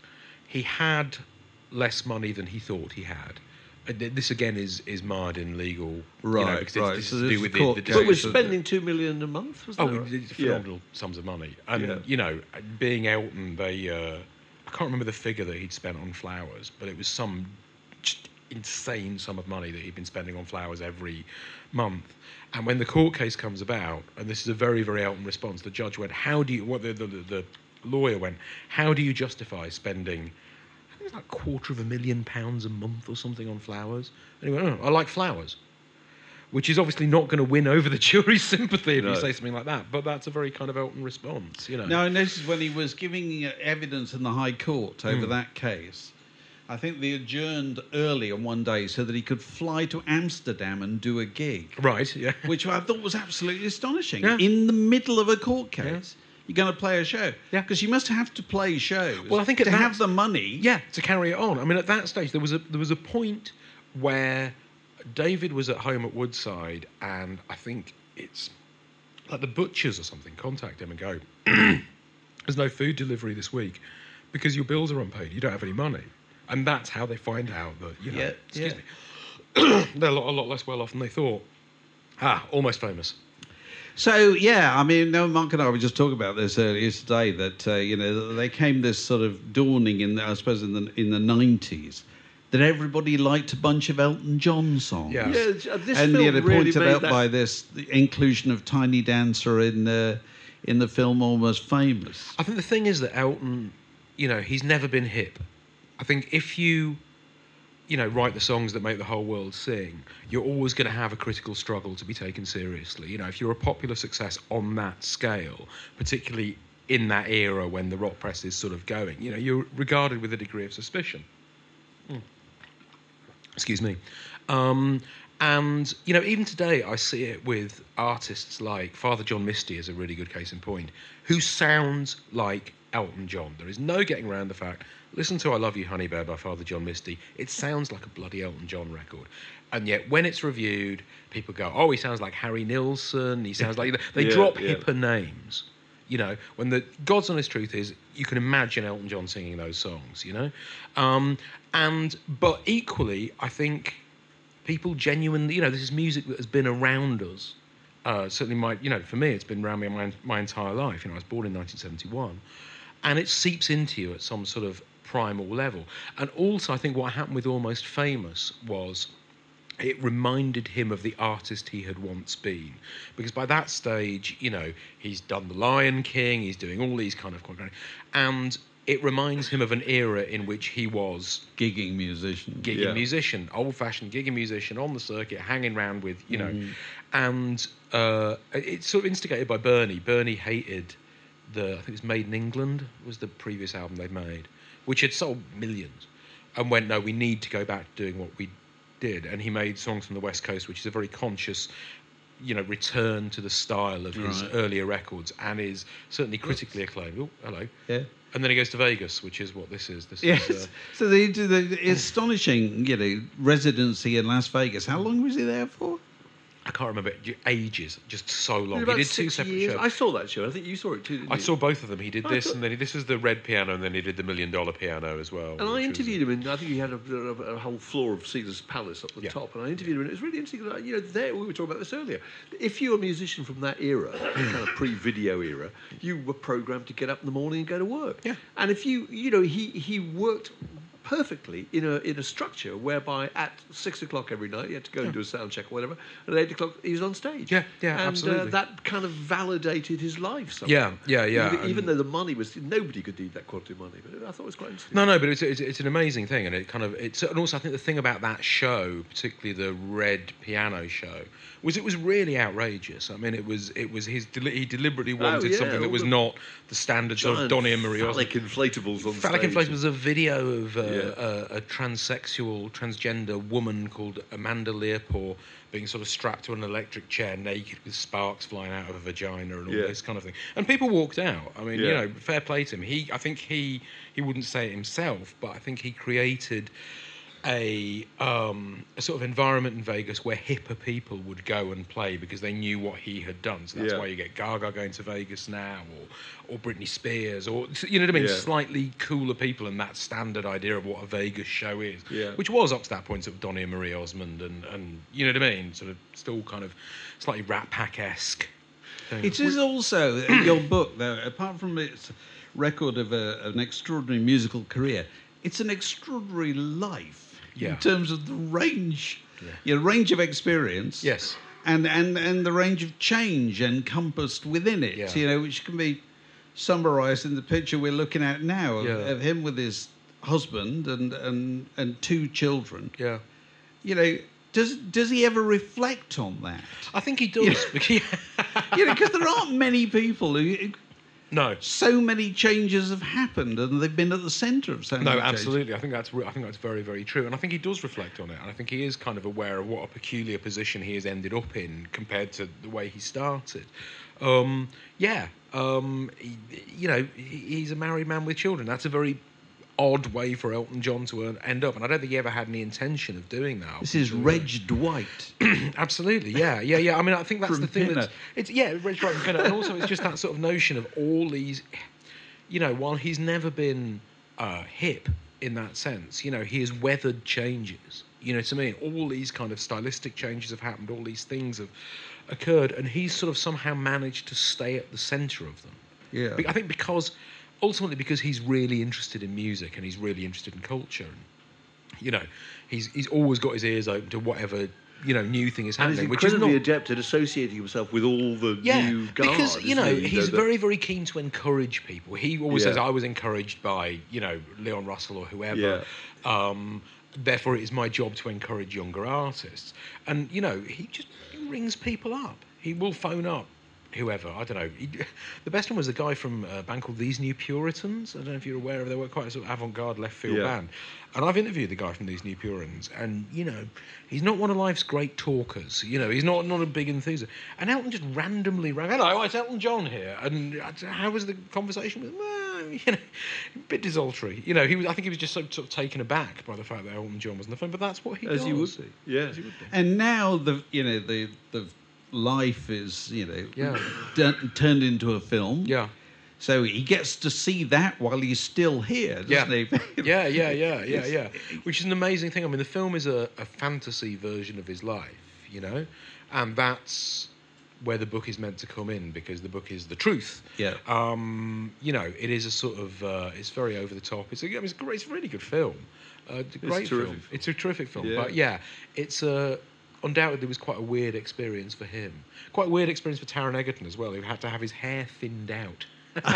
Speaker 2: he had less money than he thought he had. Uh, th- This again is is marred in legal, you know,
Speaker 4: Right,
Speaker 2: because
Speaker 4: right.
Speaker 2: It's,
Speaker 4: So
Speaker 2: it's to
Speaker 4: this
Speaker 2: do with
Speaker 4: is
Speaker 2: the,
Speaker 4: court
Speaker 2: the
Speaker 4: case.
Speaker 3: But we're
Speaker 2: decision.
Speaker 3: spending two million a month, wasn't
Speaker 2: Oh,
Speaker 3: it?
Speaker 2: it's phenomenal sums of money, and
Speaker 3: Yeah.
Speaker 2: you know, being Elton, they uh, I can't remember the figure that he'd spent on flowers, but it was some just insane sum of money that he'd been spending on flowers every month. And when the court case comes about, and this is a very, very Elton response, the judge went, "How do you?" What the the, the lawyer went, "How do you justify spending?" I think it was like a quarter of a million pounds a month or something on flowers. And he went, "Oh, I like flowers." Which is obviously not going to win over the jury's sympathy if
Speaker 3: No.
Speaker 2: you say something like that. But that's a very kind of Elton response, you know.
Speaker 4: No, and this is when he was giving uh, evidence in the High Court over
Speaker 2: Mm.
Speaker 4: that case. I think they adjourned early on one day so that he could fly to Amsterdam and do a gig,
Speaker 2: Right, yeah.
Speaker 4: which I thought was absolutely astonishing.
Speaker 2: Yeah.
Speaker 4: In the middle of a court case, you're going to play a show.
Speaker 2: Yeah.
Speaker 4: Because you must have to play shows
Speaker 2: Well, I think at
Speaker 4: to
Speaker 2: that-
Speaker 4: have the money.
Speaker 2: Yeah, to carry it on. I mean, at that stage, there was a there was a point where David was at home at Woodside, and I think it's like the butchers or something contact him and go, "There's no food delivery this week because your bills are unpaid. You don't have any money." And that's how they find out that, you know,
Speaker 4: Yeah,
Speaker 2: excuse
Speaker 4: yeah.
Speaker 2: me, they're a lot, a lot less well off than they thought. Ah, almost famous.
Speaker 4: So yeah, I mean, no, Mark and I were just talking about this earlier today. That uh, you know, they came this sort of dawning in, I suppose, in the in the nineties, that everybody liked a bunch of Elton John songs.
Speaker 2: Yeah.
Speaker 3: Yeah, uh, this
Speaker 4: and
Speaker 3: film
Speaker 4: yeah, they
Speaker 3: really
Speaker 4: pointed
Speaker 3: made
Speaker 4: out
Speaker 3: that-
Speaker 4: by this the inclusion of Tiny Dancer in uh, in the film Almost Famous.
Speaker 2: I think the thing is that Elton, you know, he's never been hip. I think if you, you know, write the songs that make the whole world sing, you're always going to have a critical struggle to be taken seriously. You know, if you're a popular success on that scale, particularly in that era when the rock press is sort of going, you know, you're regarded with a degree of suspicion. Mm. Excuse me. Um, and, you know, even today I see it with artists like Father John Misty is a really good case in point, who sounds like Elton John. There is no getting around the fact. Listen to I Love You, Honey Bear by Father John Misty. It sounds like a bloody Elton John record. And yet when it's reviewed, people go, oh, he sounds like Harry Nilsson. He sounds like... They
Speaker 3: Yeah,
Speaker 2: drop
Speaker 3: yeah.
Speaker 2: hipper names. You know, when the God's honest truth is, you can imagine Elton John singing those songs, you know? Um, and, but equally, I think people genuinely, you know, this is music that has been around us. Uh, certainly my, you know, for me, it's been around me my, my entire life. You know, I was born in nineteen seventy-one. And it seeps into you at some sort of primal level. And also, I think what happened with Almost Famous was it reminded him of the artist he had once been. Because by that stage, you know, he's done The Lion King, he's doing all these kind of... And it reminds him of an era in which he was...
Speaker 4: Gigging musician.
Speaker 2: Gigging
Speaker 3: Yeah.
Speaker 2: musician, old-fashioned gigging musician on the circuit, hanging around with, you know...
Speaker 3: Mm-hmm.
Speaker 2: And uh, it's sort of instigated by Bernie. Bernie hated the... I think it was Made in England was the previous album they'd made, which had sold millions. And went, no, we need to go back to doing what we did. And he made Songs from the West Coast, which is a very conscious, you know, return to the style of his
Speaker 4: Right.
Speaker 2: earlier records, and is certainly critically acclaimed. Oh, hello.
Speaker 4: Yeah.
Speaker 2: And then he goes to Vegas, which is what this is. This
Speaker 4: Yes.
Speaker 2: is uh,
Speaker 4: So the, the astonishing, you know, residency in Las Vegas. How long was he there for?
Speaker 2: I can't remember ages, just so long.
Speaker 3: About
Speaker 2: He did two
Speaker 3: six
Speaker 2: separate
Speaker 3: years.
Speaker 2: shows.
Speaker 3: I saw that show. I think you saw it too. Didn't
Speaker 2: I
Speaker 3: you?
Speaker 2: saw both of them. He did
Speaker 3: I
Speaker 2: this,
Speaker 3: thought-
Speaker 2: and then he, this was the red piano, and then he did the million dollar piano as well.
Speaker 3: And I
Speaker 2: which was-
Speaker 3: interviewed him, and I think he had a, a, a whole floor of Caesar's Palace up the
Speaker 2: Yeah.
Speaker 3: top. And I interviewed him, and it was really interesting. Like, you know, there we were talking about this earlier. If you're a musician from that era, kind of pre-video era, you were programmed to get up in the morning and go to work.
Speaker 2: Yeah.
Speaker 3: And if you, you know, he he worked perfectly in a in a structure whereby at six o'clock every night he had to go and do a sound check or whatever, and at eight o'clock he was on stage.
Speaker 2: Yeah, yeah,
Speaker 3: and,
Speaker 2: absolutely.
Speaker 3: Uh, that kind of validated his life. Somehow.
Speaker 2: Yeah, yeah, yeah,
Speaker 3: Even, even
Speaker 2: and-
Speaker 3: though the money was, nobody could need that quantity of money, but I thought it was quite interesting.
Speaker 2: No, no, but it's, it's it's an amazing thing, and it kind of it's and also I think the thing about that show, particularly the red piano show, was it was really outrageous. I mean, it was it was his deli- he deliberately wanted
Speaker 3: Oh, yeah,
Speaker 2: something that
Speaker 3: all
Speaker 2: was
Speaker 3: the
Speaker 2: not the standard sort of
Speaker 3: Giant
Speaker 2: Donny and Marie
Speaker 3: phallic inflatables on
Speaker 2: Phallic
Speaker 3: stage.
Speaker 2: Inflation was a video of uh, a, a transsexual, transgender woman called Amanda Learpore being sort of strapped to an electric chair naked with sparks flying out of a vagina and all
Speaker 3: Yeah.
Speaker 2: this kind of thing. And people walked out. I mean, you
Speaker 3: Yeah.
Speaker 2: know, fair play to him. He, I think he, he wouldn't say it himself, but I think he created a, um, a sort of environment in Vegas where hipper people would go and play because they knew what he had done. So that's
Speaker 3: Yeah.
Speaker 2: why you get Gaga going to Vegas now, or or Britney Spears, or you know what I mean,
Speaker 3: Yeah.
Speaker 2: slightly cooler people and that standard idea of what a Vegas show is,
Speaker 3: Yeah.
Speaker 2: which was up to that point sort of Donny and Marie Osmond and and you know what I mean, sort of still kind of slightly Rat Pack-esque thing.
Speaker 4: It is also uh, your book, though. Apart from its record of a, an extraordinary musical career, it's an extraordinary life
Speaker 2: Yeah.
Speaker 4: in terms of the range,
Speaker 2: Yeah.
Speaker 4: your range of experience.
Speaker 2: Yes.
Speaker 4: And, and, and the range of change encompassed within it,
Speaker 2: Yeah.
Speaker 4: you know, which can be summarised in the picture we're looking at now of,
Speaker 2: Yeah.
Speaker 4: of him with his husband and, and, and two children.
Speaker 2: Yeah.
Speaker 4: You know, does does he ever reflect on that?
Speaker 2: I think he does. because-
Speaker 4: You know, because there aren't many people who.
Speaker 2: no.
Speaker 4: So many changes have happened, and they've been at the centre of so many
Speaker 2: No,
Speaker 4: changes.
Speaker 2: absolutely. I think that's re- I think that's very, very true, and I think he does reflect on it, and I think he is kind of aware of what a peculiar position he has ended up in compared to the way he started. Um, yeah, um, he, you know, he, he's a married man with children. That's a very odd way for Elton John to earn, end up, and I don't think he ever had any intention of doing that.
Speaker 4: This is Reg Dwight.
Speaker 2: Absolutely, yeah, yeah, yeah. I mean, I think that's
Speaker 4: From
Speaker 2: the thing.
Speaker 4: Pinner.
Speaker 2: That's, it's yeah, Reg Dwight from Pinner, and also it's just that sort of notion of all these. You know, while he's never been uh, hip in that sense, you know, he has weathered changes. You know what I mean? All these kind of stylistic changes have happened. All these things have occurred, and he's sort of somehow managed to stay at the centre of them.
Speaker 4: Yeah.
Speaker 2: Be- I think because ultimately because he's really interested in music and he's really interested in culture. And, you know, he's he's always got his ears open to whatever, you know, new thing is
Speaker 3: And
Speaker 2: happening,
Speaker 3: he's
Speaker 2: which is
Speaker 3: incredibly
Speaker 2: not
Speaker 3: adept at associating himself with all the
Speaker 2: yeah,
Speaker 3: new guard.
Speaker 2: because you know
Speaker 3: isn't he?
Speaker 2: he's
Speaker 3: The- the-
Speaker 2: very, very keen to encourage people. He always
Speaker 3: Yeah.
Speaker 2: says, "I was encouraged by you know Leon Russell or whoever."
Speaker 3: Yeah.
Speaker 2: Um, therefore, it is my job to encourage younger artists. And you know, he just he rings people up. He will phone up whoever. I don't know. He, the best one was the guy from a band called These New Puritans. I don't know if you're aware of. They were quite a sort of avant-garde left field
Speaker 3: Yeah.
Speaker 2: band. And I've interviewed the guy from These New Puritans, and you know, he's not one of life's great talkers. You know, he's not not a big enthusiast. And Elton just randomly rang. Hello, it's Elton John here. And I said, how was the conversation with him? Well, you know, a bit desultory. You know, he was. I think he was just so, sort of taken aback by the fact that Elton John was on the phone. But that's what he
Speaker 3: As
Speaker 2: does.
Speaker 3: you would be. Yeah.
Speaker 2: As he would be.
Speaker 4: And now the you know the the life is you know
Speaker 2: Yeah.
Speaker 4: done- turned into a film.
Speaker 2: Yeah.
Speaker 4: So he gets to see that while he's still here, doesn't
Speaker 2: Yeah.
Speaker 4: he?
Speaker 2: yeah, yeah, yeah, yeah, yeah. Which is an amazing thing. I mean, the film is a, a fantasy version of his life, you know, and that's where the book is meant to come in because the book is the truth.
Speaker 4: Yeah.
Speaker 2: Um, you know, it is a sort of, uh, it's very over the top. It's a, I mean, it's a great, it's a really good film. Uh, it's a great
Speaker 3: terrific
Speaker 2: film.
Speaker 3: film.
Speaker 2: It's a terrific film.
Speaker 3: Yeah.
Speaker 2: But yeah, it's a. Undoubtedly, was quite a weird experience for him. Quite a weird experience for Taron Egerton as well, who had to have his hair thinned out.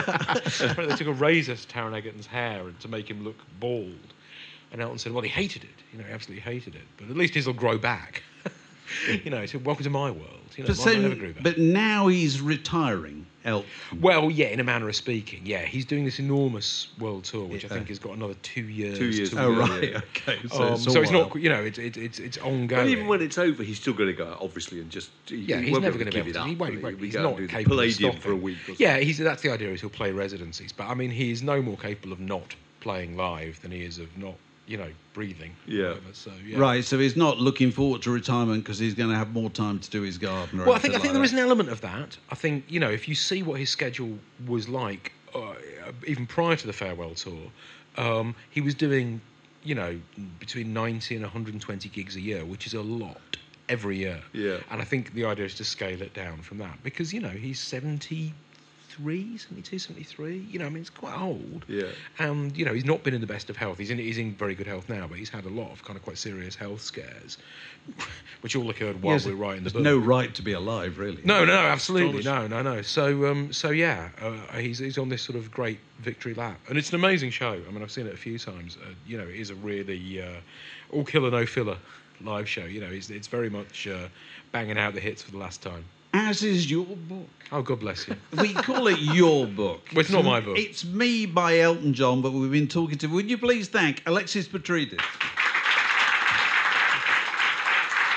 Speaker 2: They took a razor to Taron Egerton's hair to make him look bald. And Elton said, well, he hated it. You know, he absolutely hated it. But at least his will grow back. You know, he said, welcome to my world. You know,
Speaker 4: But,
Speaker 2: mine
Speaker 4: so,
Speaker 2: never grew back.
Speaker 4: but now he's retiring, Elton.
Speaker 2: Well, yeah, in a manner of speaking, yeah. He's doing this enormous world tour, which I
Speaker 4: Yeah.
Speaker 2: think has got another two years.
Speaker 3: Two years
Speaker 2: to
Speaker 3: to
Speaker 4: Oh,
Speaker 3: Yeah,
Speaker 2: go.
Speaker 4: right,
Speaker 3: yeah.
Speaker 4: okay. So,
Speaker 2: Um,
Speaker 4: it's,
Speaker 2: so
Speaker 4: all
Speaker 2: it's
Speaker 4: right.
Speaker 2: not, you know, it's it's it's, it's ongoing.
Speaker 3: But even when it's over, he's still going to go, obviously, and just he,
Speaker 2: Yeah,
Speaker 3: he
Speaker 2: he's
Speaker 3: won't
Speaker 2: never
Speaker 3: be
Speaker 2: going
Speaker 3: able
Speaker 2: to
Speaker 3: to
Speaker 2: be
Speaker 3: give it
Speaker 2: able
Speaker 3: up.
Speaker 2: to. He won't.
Speaker 3: will
Speaker 2: He won't.
Speaker 3: He'll
Speaker 2: He's
Speaker 3: go and
Speaker 2: not
Speaker 3: do the
Speaker 2: capable of
Speaker 3: Palladium
Speaker 2: stopping.
Speaker 3: for a week. Or
Speaker 2: Yeah, he's that's the idea. Is he'll play residencies, but I mean, he is no more capable of not playing live than he is of not, you know, breathing. or
Speaker 3: Yeah.
Speaker 2: whatever. So yeah.
Speaker 4: Right, so he's not looking forward to retirement because he's going to have more time to do his garden. Or
Speaker 2: Well, I think I
Speaker 4: anything
Speaker 2: think there
Speaker 4: like
Speaker 2: is an element of that. I think you know, if you see what his schedule was like, uh, even prior to the farewell tour, um, he was doing, you know, between ninety and one hundred twenty gigs a year, which is a lot every year.
Speaker 3: Yeah.
Speaker 2: And I think the idea is to scale it down from that because you know he's seventy-three, seventy-two, seventy-three. You know, I mean, it's quite old.
Speaker 3: Yeah.
Speaker 2: And you know, he's not been in the best of health. He's in he's in very good health now, but he's had a lot of kind of quite serious health scares, which all occurred while
Speaker 4: Yes,
Speaker 2: we were writing the
Speaker 4: there's
Speaker 2: book.
Speaker 4: no right to be alive, really.
Speaker 2: No, no, no, absolutely, no, no, no. So, um, so yeah, uh, he's he's on this sort of great victory lap, and it's an amazing show. I mean, I've seen it a few times. Uh, you know, it is a really uh, all killer no filler live show. You know, it's it's very much uh, banging out the hits for the last time.
Speaker 4: as is your book.
Speaker 2: Oh, God bless you.
Speaker 4: We call it your book.
Speaker 2: Well, it's not my book.
Speaker 4: It's Me by Elton John, but we've been talking to... Would you please thank Alexis Petridis?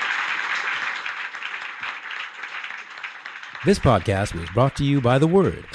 Speaker 5: This podcast was brought to you by The Word,